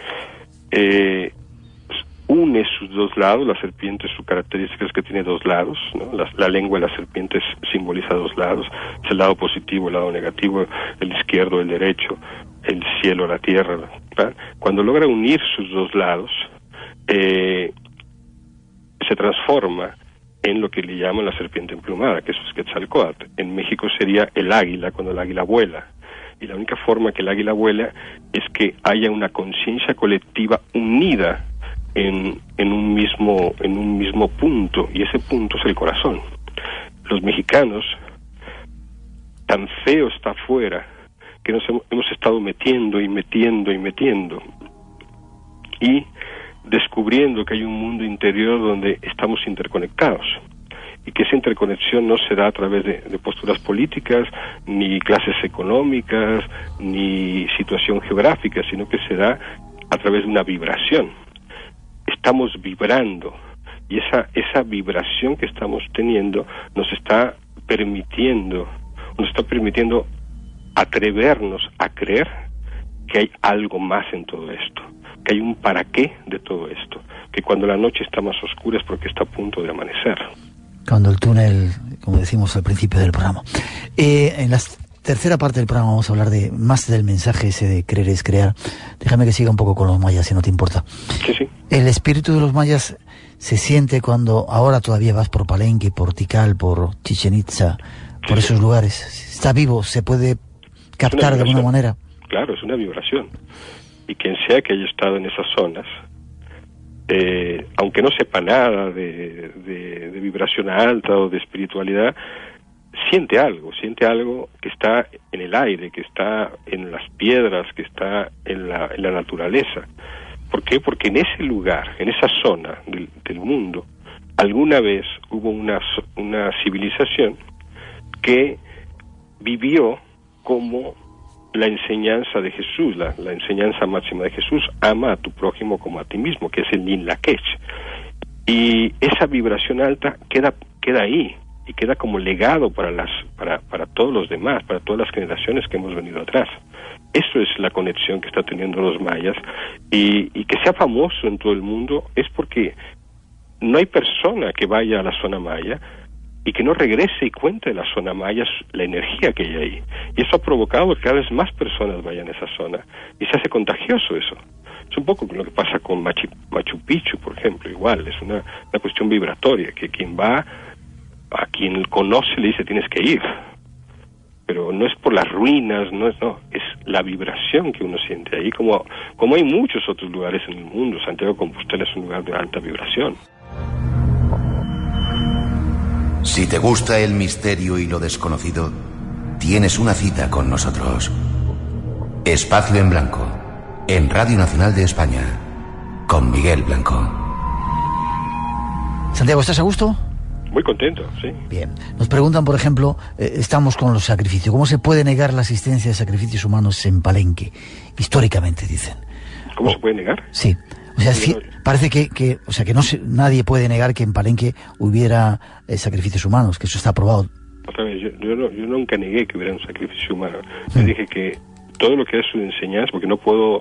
une sus dos lados. La serpiente, su característica es que tiene dos lados, ¿no? La lengua de la serpiente simboliza dos lados. Es el lado positivo, el lado negativo, el izquierdo, el derecho, el cielo, la tierra, ¿verdad? Cuando logra unir sus dos lados, se transforma en lo que le llaman la serpiente emplumada, que eso es Quetzalcóatl. En México sería el águila, cuando el águila vuela. Y la única forma que el águila vuela es que haya una conciencia colectiva unida en un mismo punto, y ese punto es el corazón. Los mexicanos, tan feo está afuera, que nos hemos estado metiendo, y descubriendo que hay un mundo interior donde estamos interconectados, y que esa interconexión no se da a través de posturas políticas, ni clases económicas, ni situación geográfica, sino que se da a través de una vibración. Estamos vibrando, y esa vibración que estamos teniendo nos está permitiendo atrevernos a creer que hay algo más en todo esto, que hay un para qué de todo esto, que cuando la noche está más oscura es porque está a punto de amanecer. Cuando el túnel, como decimos al principio del programa. En la tercera parte del programa vamos a hablar más del mensaje ese de creer es crear. Déjame que siga un poco con los mayas, si no te importa. Sí. El espíritu de los mayas se siente cuando ahora todavía vas por Palenque, por Tikal, por Chichén Itzá, por esos lugares. Está vivo, se puede captar de alguna manera. Claro, es una vibración. Y quien sea que haya estado en esas zonas, aunque no sepa nada de vibración alta o de espiritualidad, siente algo que está en el aire, que está en las piedras, que está en la naturaleza. ¿Por qué? Porque en ese lugar, en esa zona del mundo, alguna vez hubo una civilización que vivió como la enseñanza de Jesús, la enseñanza máxima de Jesús: ama a tu prójimo como a ti mismo, que es el Nin Lakech. Y esa vibración alta queda ahí, y queda como legado para todos los demás, para todas las generaciones que hemos venido atrás. Eso es la conexión que está teniendo los mayas, y que sea famoso en todo el mundo es porque no hay persona que vaya a la zona maya y que no regrese y cuente de la zona maya la energía que hay ahí. Y eso ha provocado que cada vez más personas vayan a esa zona, y se hace contagioso eso. Es un poco lo que pasa con Machu Picchu, por ejemplo. Igual, es una cuestión vibratoria, que quien va, a quien conoce le dice tienes que ir. Pero no es por las ruinas, es la vibración que uno siente ahí, como hay muchos otros lugares en el mundo. Santiago de Compostela es un lugar de alta vibración. Si te gusta el misterio y lo desconocido, tienes una cita con nosotros. Espacio en Blanco, en Radio Nacional de España, con Miguel Blanco. Santiago, ¿estás a gusto? Muy contento, sí. Bien. Nos preguntan, por ejemplo, estamos con los sacrificios. ¿Cómo se puede negar la existencia de sacrificios humanos en Palenque? Históricamente, dicen. ¿Cómo se puede negar? Sí. O sea, parece que nadie puede negar que en Palenque hubiera sacrificios humanos, que eso está aprobado. Otra vez, yo nunca negué que hubiera un sacrificio humano. Yo dije que todo lo que es su enseñanza, porque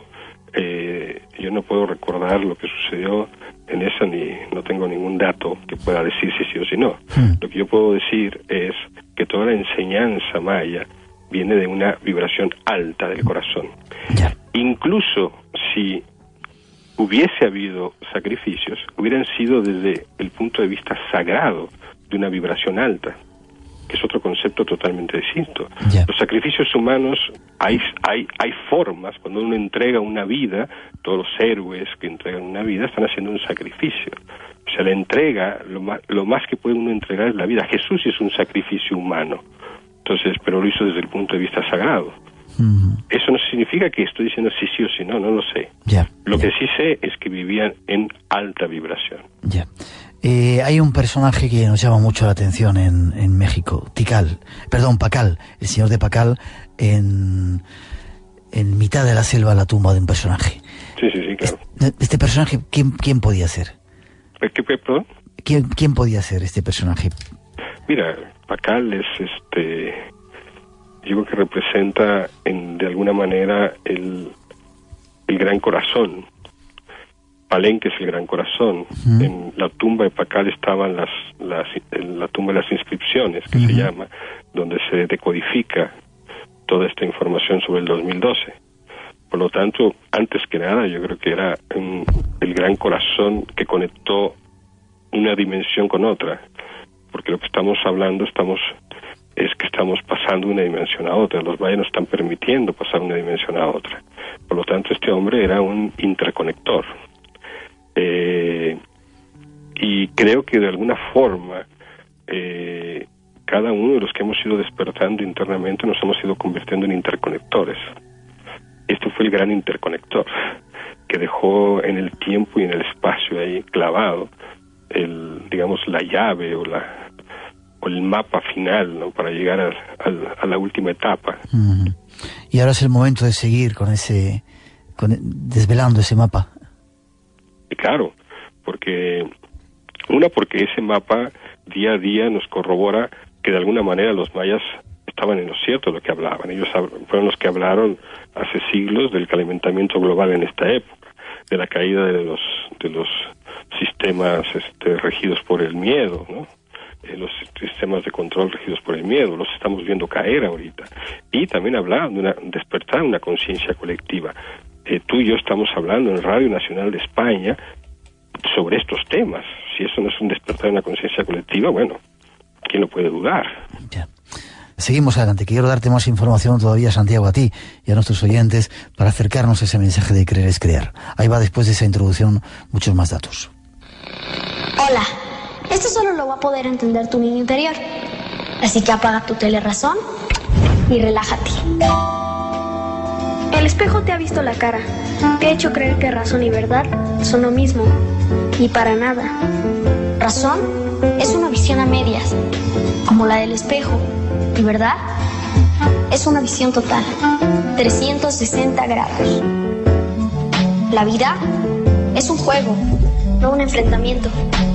yo no puedo recordar lo que sucedió en esa, ni no tengo ningún dato que pueda decir si sí o si no. Lo que yo puedo decir es que toda la enseñanza maya viene de una vibración alta del corazón. Ya. Incluso si hubiese habido sacrificios, hubieran sido desde el punto de vista sagrado, de una vibración alta, que es otro concepto totalmente distinto. Yeah. Los sacrificios humanos, hay formas, cuando uno entrega una vida, todos los héroes que entregan una vida están haciendo un sacrificio. O sea, la entrega, lo más que puede uno entregar es la vida. Jesús es un sacrificio humano, entonces, pero lo hizo desde el punto de vista sagrado. Eso no significa que estoy diciendo sí o sí no lo sé. Lo que sí sé es que vivían en alta vibración. Hay un personaje que nos llama mucho la atención en México, Pacal, el señor de Pacal, en mitad de la selva, la tumba de un personaje. Sí, claro. Este personaje, ¿quién podía ser? ¿Perdón? ¿Quién podía ser este personaje? Mira, Pacal es digo que representa de alguna manera el gran corazón. Palenque es el gran corazón. En la tumba de Pacal estaban la tumba de las inscripciones, que se llama, donde se decodifica toda esta información sobre el 2012. Por lo tanto, antes que nada, yo creo que era el gran corazón que conectó una dimensión con otra, porque lo que estamos hablando es que estamos pasando de una dimensión a otra. Los mayas nos están permitiendo pasar de una dimensión a otra. Por lo tanto, este hombre era un interconector. Y creo que de alguna forma cada uno de los que hemos ido despertando internamente nos hemos ido convirtiendo en interconectores. Este fue el gran interconector, que que dejó en el tiempo y en el espacio ahí clavado digamos, la llave o el mapa final, ¿no?, para llegar a la última etapa. Y ahora es el momento de seguir desvelando ese mapa. Y claro, porque ese mapa día a día nos corrobora que de alguna manera los mayas estaban en lo cierto de lo que hablaban. Ellos fueron los que hablaron hace siglos del calentamiento global en esta época, de la caída de los sistemas regidos por el miedo, ¿no? Los sistemas de control regidos por el miedo, los estamos viendo caer ahorita. Y también hablaban de despertar una conciencia colectiva. Tú y yo estamos hablando en Radio Nacional de España sobre estos temas. Si eso no es un despertar de una conciencia colectiva, bueno, ¿quién lo puede dudar? Ya. Seguimos adelante. Quiero darte más información todavía, Santiago, a ti y a nuestros oyentes, para acercarnos a ese mensaje de creer es crear. Ahí va, después de esa introducción, muchos más datos. Hola. Esto solo lo va a poder entender tu niño interior. Así que apaga tu telerazón y relájate. El espejo te ha visto la cara. Te ha hecho creer que razón y verdad son lo mismo. Y para nada. Razón es una visión a medias, como la del espejo. Y verdad es una visión total, 360 grados. La vida es un juego, no un enfrentamiento.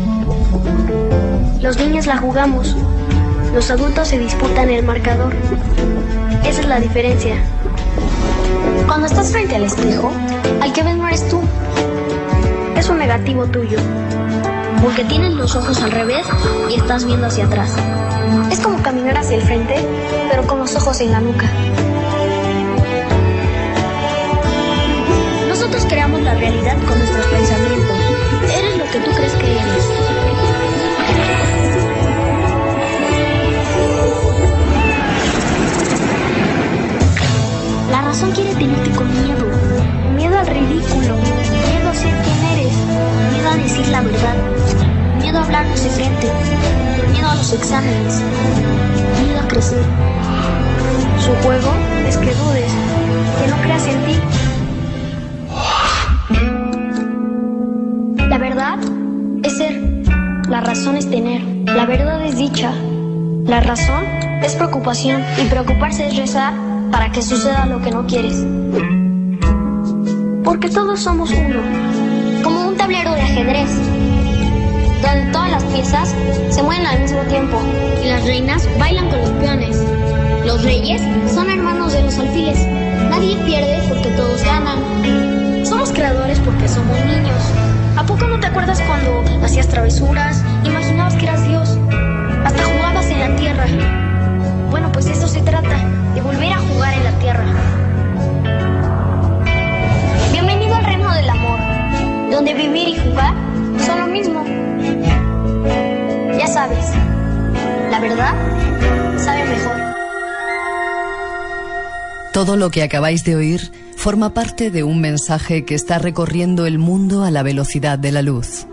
Los niños la jugamos, los adultos se disputan el marcador. Esa es la diferencia. Cuando estás frente al espejo, al que ves no eres tú. Es un negativo tuyo, porque tienes los ojos al revés y estás viendo hacia atrás. Es como caminar hacia el frente, pero con los ojos en la nuca. Nosotros creamos la realidad con nuestros pensamientos. Eres lo que tú crees que eres. La razón quiere tenerte con miedo. Miedo al ridículo. Miedo a ser quien eres. Miedo a decir la verdad. Miedo a hablarnos de frente. Miedo a los exámenes. Miedo a crecer. Su juego es que dudes, que no creas en ti. La verdad es ser. La razón es tener. La verdad es dicha. La razón es preocupación. Y preocuparse es rezar para que suceda lo que no quieres. Porque todos somos uno. Como un tablero de ajedrez, donde todas las piezas se mueven al mismo tiempo y las reinas bailan con los peones. Los reyes son hermanos de los alfiles. Nadie pierde porque todos ganan. Somos creadores porque somos niños. ¿A poco no te acuerdas cuando hacías travesuras, imaginabas que eras Dios? Hasta jugabas en la tierra. Bueno, pues eso se trata, de volver a jugar en la tierra. Bienvenido al reino del amor, donde vivir y jugar son lo mismo. Ya sabes, la verdad sabe mejor. Todo lo que acabáis de oír forma parte de un mensaje que está recorriendo el mundo a la velocidad de la luz.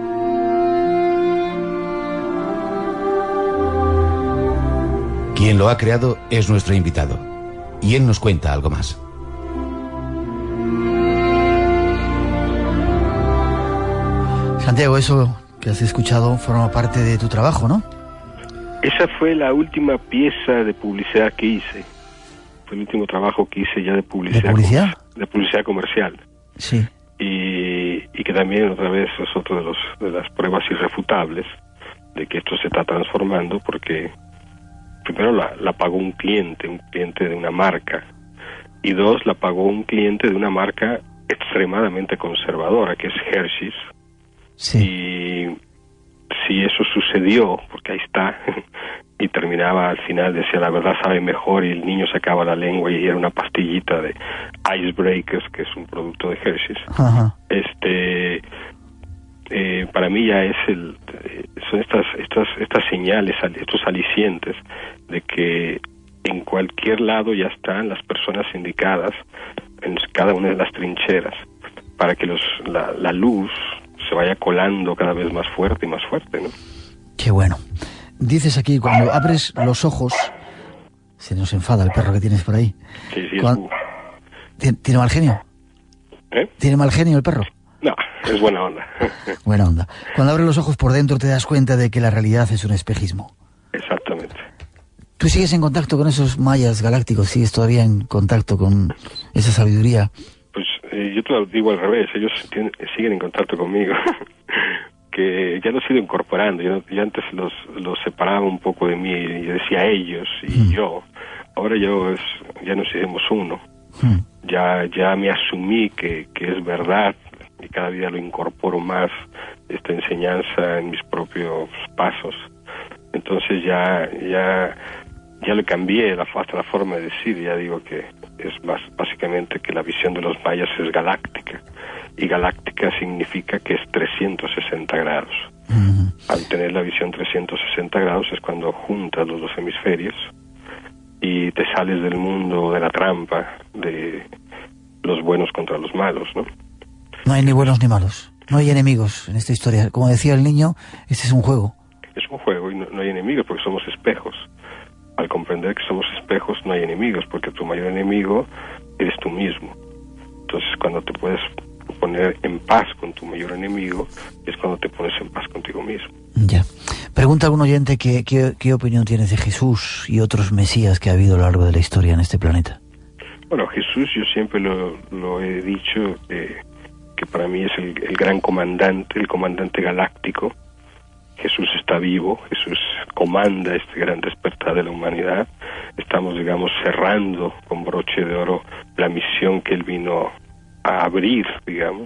Quien lo ha creado es nuestro invitado, y él nos cuenta algo más. Santiago, eso que has escuchado forma parte de tu trabajo, ¿no? Esa fue la última pieza de publicidad que hice. Fue el último trabajo que hice ya de publicidad. ¿De publicidad? De publicidad comercial. Sí. Y que también otra vez es otro de las pruebas irrefutables de que esto se está transformando, porque primero la pagó un cliente de una marca, y dos, la pagó un cliente de una marca extremadamente conservadora, que es Hershey's. Sí. Y si eso sucedió, porque ahí está, y terminaba al final, decía la verdad sabe mejor, y el niño sacaba la lengua y era una pastillita de Icebreakers, que es un producto de Hershey's. Ajá. Para mí ya son estas señales, estos alicientes de que en cualquier lado ya están las personas indicadas en cada una de las trincheras para que la luz se vaya colando cada vez más fuerte y más fuerte, ¿no? Qué bueno. Dices aquí, cuando abres los ojos, se nos enfada el perro que tienes por ahí. Sí, ¿Tiene mal genio? ¿Tiene mal genio el perro? No, es buena onda. Buena onda. Cuando abres los ojos por dentro te das cuenta de que la realidad es un espejismo. Exactamente. ¿Tú sigues en contacto con esos mayas galácticos? ¿Sigues todavía en contacto con esa sabiduría? Pues yo te lo digo al revés, ellos siguen en contacto conmigo. Que ya los he ido incorporando. Yo antes los separaba un poco de mí y decía ellos y yo. Ahora ya nos hicimos uno. Ya me asumí que es verdad y cada día lo incorporo más, esta enseñanza en mis propios pasos. Entonces ya le cambié hasta la forma de decir. Ya digo que es básicamente que la visión de los mayas es galáctica, y galáctica significa que es 360 grados. Al tener la visión 360 grados es cuando juntas los dos hemisferios y te sales del mundo de la trampa de los buenos contra los malos, ¿no? No hay ni buenos ni malos, no hay enemigos en esta historia. Como decía el niño, este es un juego. Es un juego y no hay enemigos porque somos espejos. Al comprender que somos espejos no hay enemigos, porque tu mayor enemigo eres tú mismo. Entonces cuando te puedes poner en paz con tu mayor enemigo es cuando te pones en paz contigo mismo. Ya. Pregunta algún oyente ¿qué opinión tienes de Jesús y otros mesías que ha habido a lo largo de la historia en este planeta? Bueno, Jesús yo siempre lo he dicho, que para mí es el gran comandante, el comandante galáctico. Jesús está vivo, Jesús comanda este gran despertar de la humanidad. Estamos, digamos, cerrando con broche de oro la misión que él vino a abrir, digamos,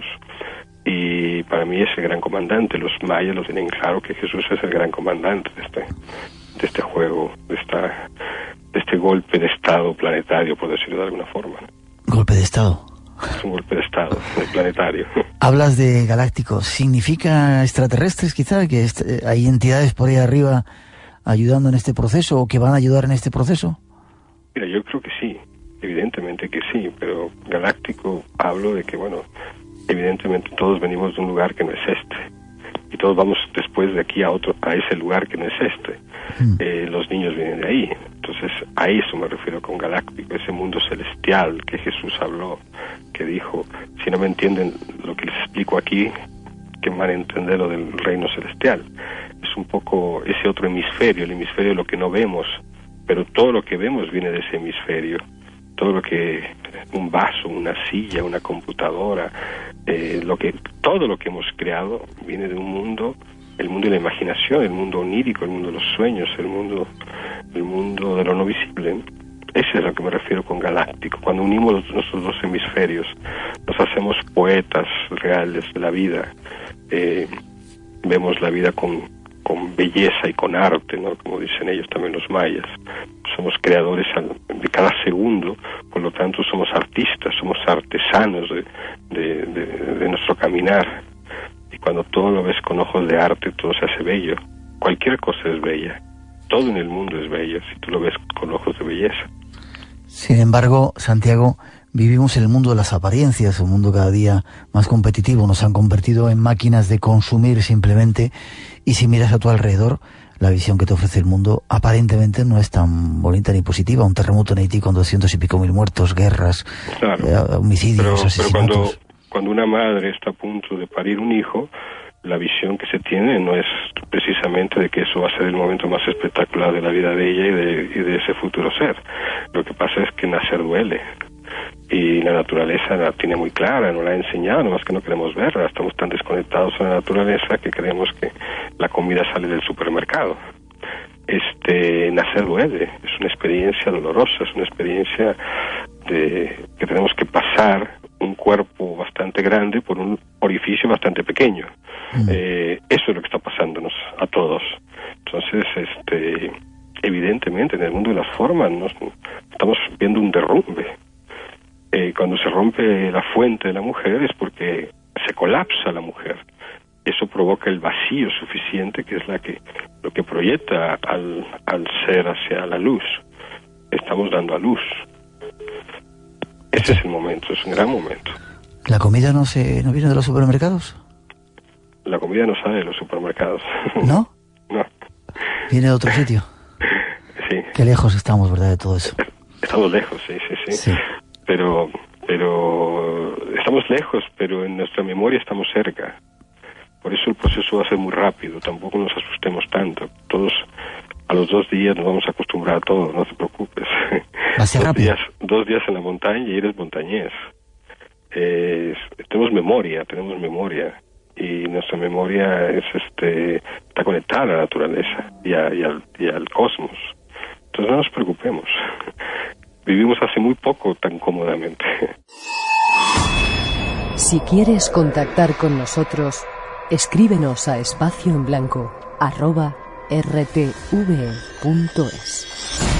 y para mí es el gran comandante. Los mayas lo tienen claro que Jesús es el gran comandante de este juego, de este golpe de estado planetario, por decirlo de alguna forma. ¿Golpe de estado? Es un golpe de estado planetario. Hablas de galácticos. ¿Significa extraterrestres quizá? ¿Que hay entidades por ahí arriba ayudando en este proceso o que van a ayudar en este proceso? Mira, yo creo que sí. Evidentemente que sí, pero galáctico hablo de que, bueno, evidentemente todos venimos de un lugar que no es este. Y todos vamos después de aquí a ese lugar que no es este. Los niños vienen de ahí. Entonces, a eso me refiero con galáctico, ese mundo celestial que Jesús habló, que dijo, si no me entienden lo que les explico aquí, que van a entender lo del reino celestial. Es un poco ese otro hemisferio, el hemisferio de lo que no vemos, pero todo lo que vemos viene de ese hemisferio. Todo lo que, un vaso, una silla, una computadora, todo lo que hemos creado viene de un mundo, el mundo de la imaginación, el mundo onírico, el mundo de los sueños, el mundo de lo no visible. Ese es a lo que me refiero con galáctico. Cuando unimos nuestros dos hemisferios, nos hacemos poetas reales de la vida. Vemos la vida con belleza y con arte, ¿no? Como dicen ellos también los mayas. Somos creadores de cada segundo, por lo tanto somos artistas, somos artesanos de nuestro caminar. Y cuando todo lo ves con ojos de arte, todo se hace bello. Cualquier cosa es bella. Todo en el mundo es bello, si tú lo ves con ojos de belleza. Sin embargo, Santiago, vivimos en el mundo de las apariencias, un mundo cada día más competitivo. Nos han convertido en máquinas de consumir simplemente, y si miras a tu alrededor, la visión que te ofrece el mundo aparentemente no es tan bonita ni positiva. Un terremoto en Haití con 200 y pico mil muertos, guerras, claro, homicidios, asesinatos. Pero cuando una madre está a punto de parir un hijo, la visión que se tiene no es precisamente de que eso va a ser el momento más espectacular de la vida de ella y de ese futuro ser. Lo que pasa es que nacer duele. Y la naturaleza la tiene muy clara, nos la ha enseñado, nomás que no queremos verla. Estamos tan desconectados a la naturaleza que creemos que la comida sale del supermercado. Nacer duele, es una experiencia dolorosa, es una experiencia que tenemos que pasar un cuerpo bastante grande por un orificio bastante pequeño. Eso es lo que está pasándonos a todos. Entonces, evidentemente, en el mundo de las formas estamos viendo un derrumbe. Cuando se rompe la fuente de la mujer es porque se colapsa la mujer. Eso provoca el vacío suficiente, que es lo que proyecta al ser hacia la luz. Estamos dando a luz. Ese es el momento, es un gran momento. ¿La comida no viene de los supermercados? La comida no sale de los supermercados. ¿No? No. ¿Viene de otro sitio? Sí. Qué lejos estamos, ¿verdad?, de todo eso. Estamos lejos, sí. Pero Pero estamos lejos, pero en nuestra memoria estamos cerca. Por eso el proceso va a ser muy rápido, tampoco nos asustemos tanto. Todos a los 2 días nos vamos a acostumbrar a todo, no te preocupes. Va a ser rápido. 2 días en la montaña y eres montañés. Tenemos memoria. Y nuestra memoria está conectada a la naturaleza y al cosmos. Entonces no nos preocupemos. Vivimos hace muy poco tan cómodamente. Si quieres contactar con nosotros, escríbenos a espacioenblanco@rtve.es.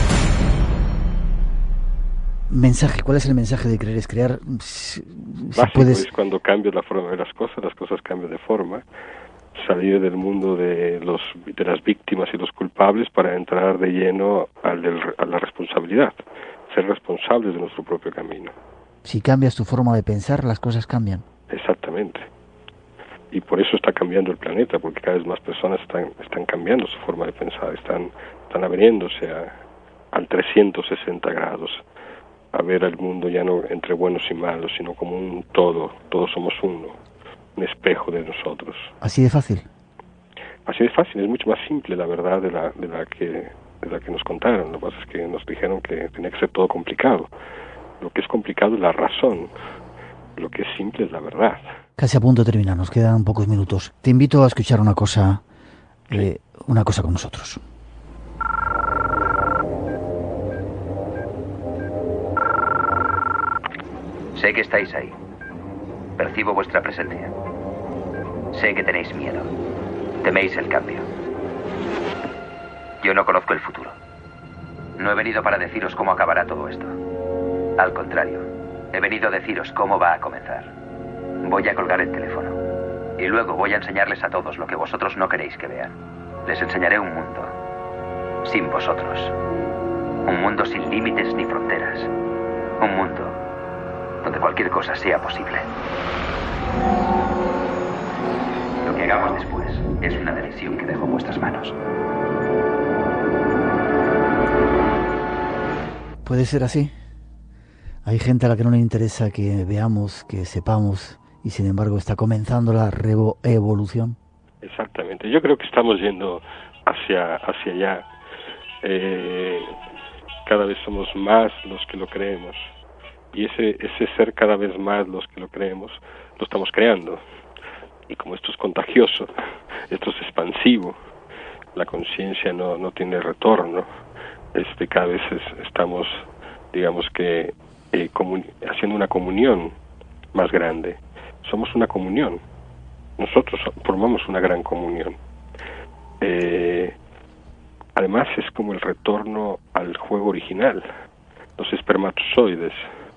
Mensaje, ¿cuál es el mensaje de Creer es Crear? Básico, es cuando cambias la forma de las cosas cambian de forma. Salir del mundo de las víctimas y los culpables para entrar de lleno a la responsabilidad. Ser responsables de nuestro propio camino. Si cambias tu forma de pensar, las cosas cambian. Exactamente. Y por eso está cambiando el planeta, porque cada vez más personas están cambiando su forma de pensar, están abriéndose al 360 grados, a ver al mundo ya no entre buenos y malos, sino como un todo. Todos somos uno, un espejo de nosotros. ¿Así de fácil? Así de fácil, es mucho más simple la verdad de la que nos contaron. Lo que pasa es que nos dijeron que tenía que ser todo complicado. Lo que es complicado es la razón, lo que es simple es la verdad. Casi a punto de terminar, nos quedan pocos minutos. Te invito a escuchar una cosa con nosotros. Sé que estáis ahí. Percibo vuestra presencia. Sé que tenéis miedo. Teméis el cambio. Yo no conozco el futuro. No he venido para deciros cómo acabará todo esto. Al contrario, he venido a deciros cómo va a comenzar. Voy a colgar el teléfono. Y luego voy a enseñarles a todos lo que vosotros no queréis que vean. Les enseñaré un mundo sin vosotros. Un mundo sin límites ni fronteras. Un mundo donde cualquier cosa sea posible. Lo que hagamos después es una decisión que dejo en vuestras manos. ¿Puede ser así? Hay gente a la que no le interesa que veamos, que sepamos, y sin embargo está comenzando la evolución. Exactamente. Yo creo que estamos yendo hacia allá. Cada vez somos más los que lo creemos. Y ese ser cada vez más los que lo creemos, lo estamos creando. Y como esto es contagioso, esto es expansivo, la conciencia no tiene retorno. Cada vez estamos, digamos que, haciendo una comunión más grande. Somos una comunión. Nosotros formamos una gran comunión. Además es como el retorno al juego original, los espermatozoides.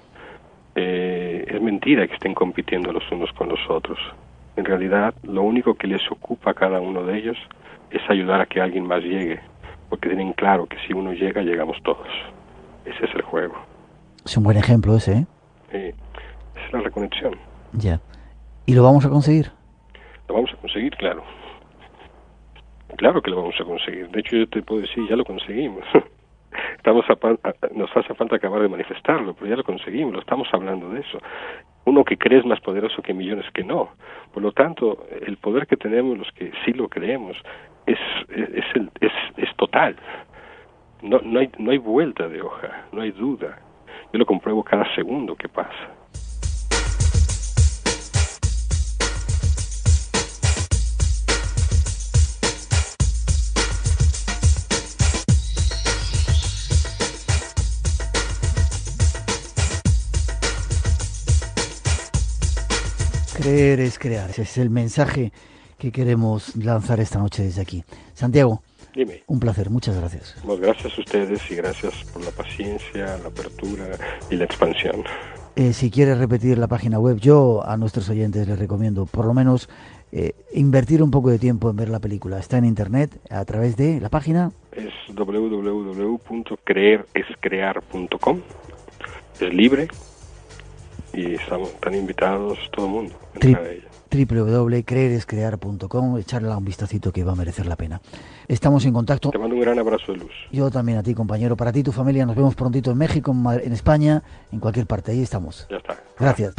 Es mentira que estén compitiendo los unos con los otros. En realidad, lo único que les ocupa a cada uno de ellos es ayudar a que alguien más llegue, porque tienen claro que si uno llega, llegamos todos. Ese es el juego. Es un buen ejemplo ese, ¿eh? Sí, es la reconexión. Ya. ¿Y lo vamos a conseguir? Lo vamos a conseguir, claro. Claro que lo vamos a conseguir. De hecho, yo te puedo decir, ya lo conseguimos. Nos hace falta acabar de manifestarlo, pero ya lo conseguimos, lo estamos hablando de eso. Uno que cree es más poderoso que millones que no. Por lo tanto, el poder que tenemos los que sí lo creemos es total. No hay vuelta de hoja, no hay duda. Yo lo compruebo cada segundo que pasa. Creer es crear. Ese es el mensaje que queremos lanzar esta noche desde aquí. Santiago, dime. Un placer, muchas gracias. Pues gracias a ustedes y gracias por la paciencia, la apertura y la expansión. Si quieres repetir la página web, yo a nuestros oyentes les recomiendo por lo menos invertir un poco de tiempo en ver la película. Está en internet a través de la página. Es www.creerescrear.com. Es libre. Y están invitados todo el mundo a entrar a ella. www.creerescrear.com, echarle un vistacito que va a merecer la pena. Estamos en contacto. Te mando un gran abrazo de luz. Yo también a ti, compañero. Para ti y tu familia, nos vemos prontito en México, en España, en cualquier parte. Ahí estamos. Ya está. Gracias.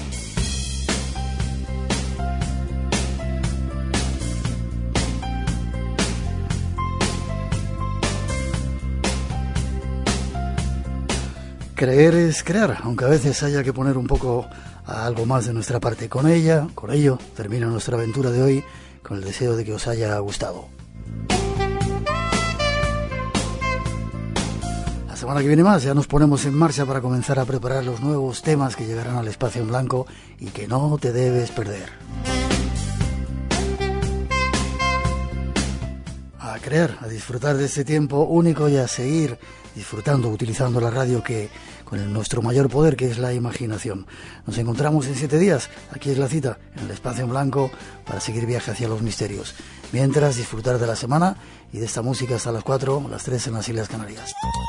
Creer es crear, aunque a veces haya que poner un poco a algo más de nuestra parte. Con ello, termina nuestra aventura de hoy, con el deseo de que os haya gustado. La semana que viene más ya nos ponemos en marcha para comenzar a preparar los nuevos temas que llegarán al Espacio en Blanco y que no te debes perder. A creer, a disfrutar de este tiempo único y a seguir disfrutando, utilizando la radio con nuestro mayor poder, que es la imaginación. Nos encontramos en 7 días. Aquí es la cita, en el Espacio en Blanco, para seguir viaje hacia los misterios. Mientras, disfrutar de la semana y de esta música hasta las 4, las 3 en las Islas Canarias.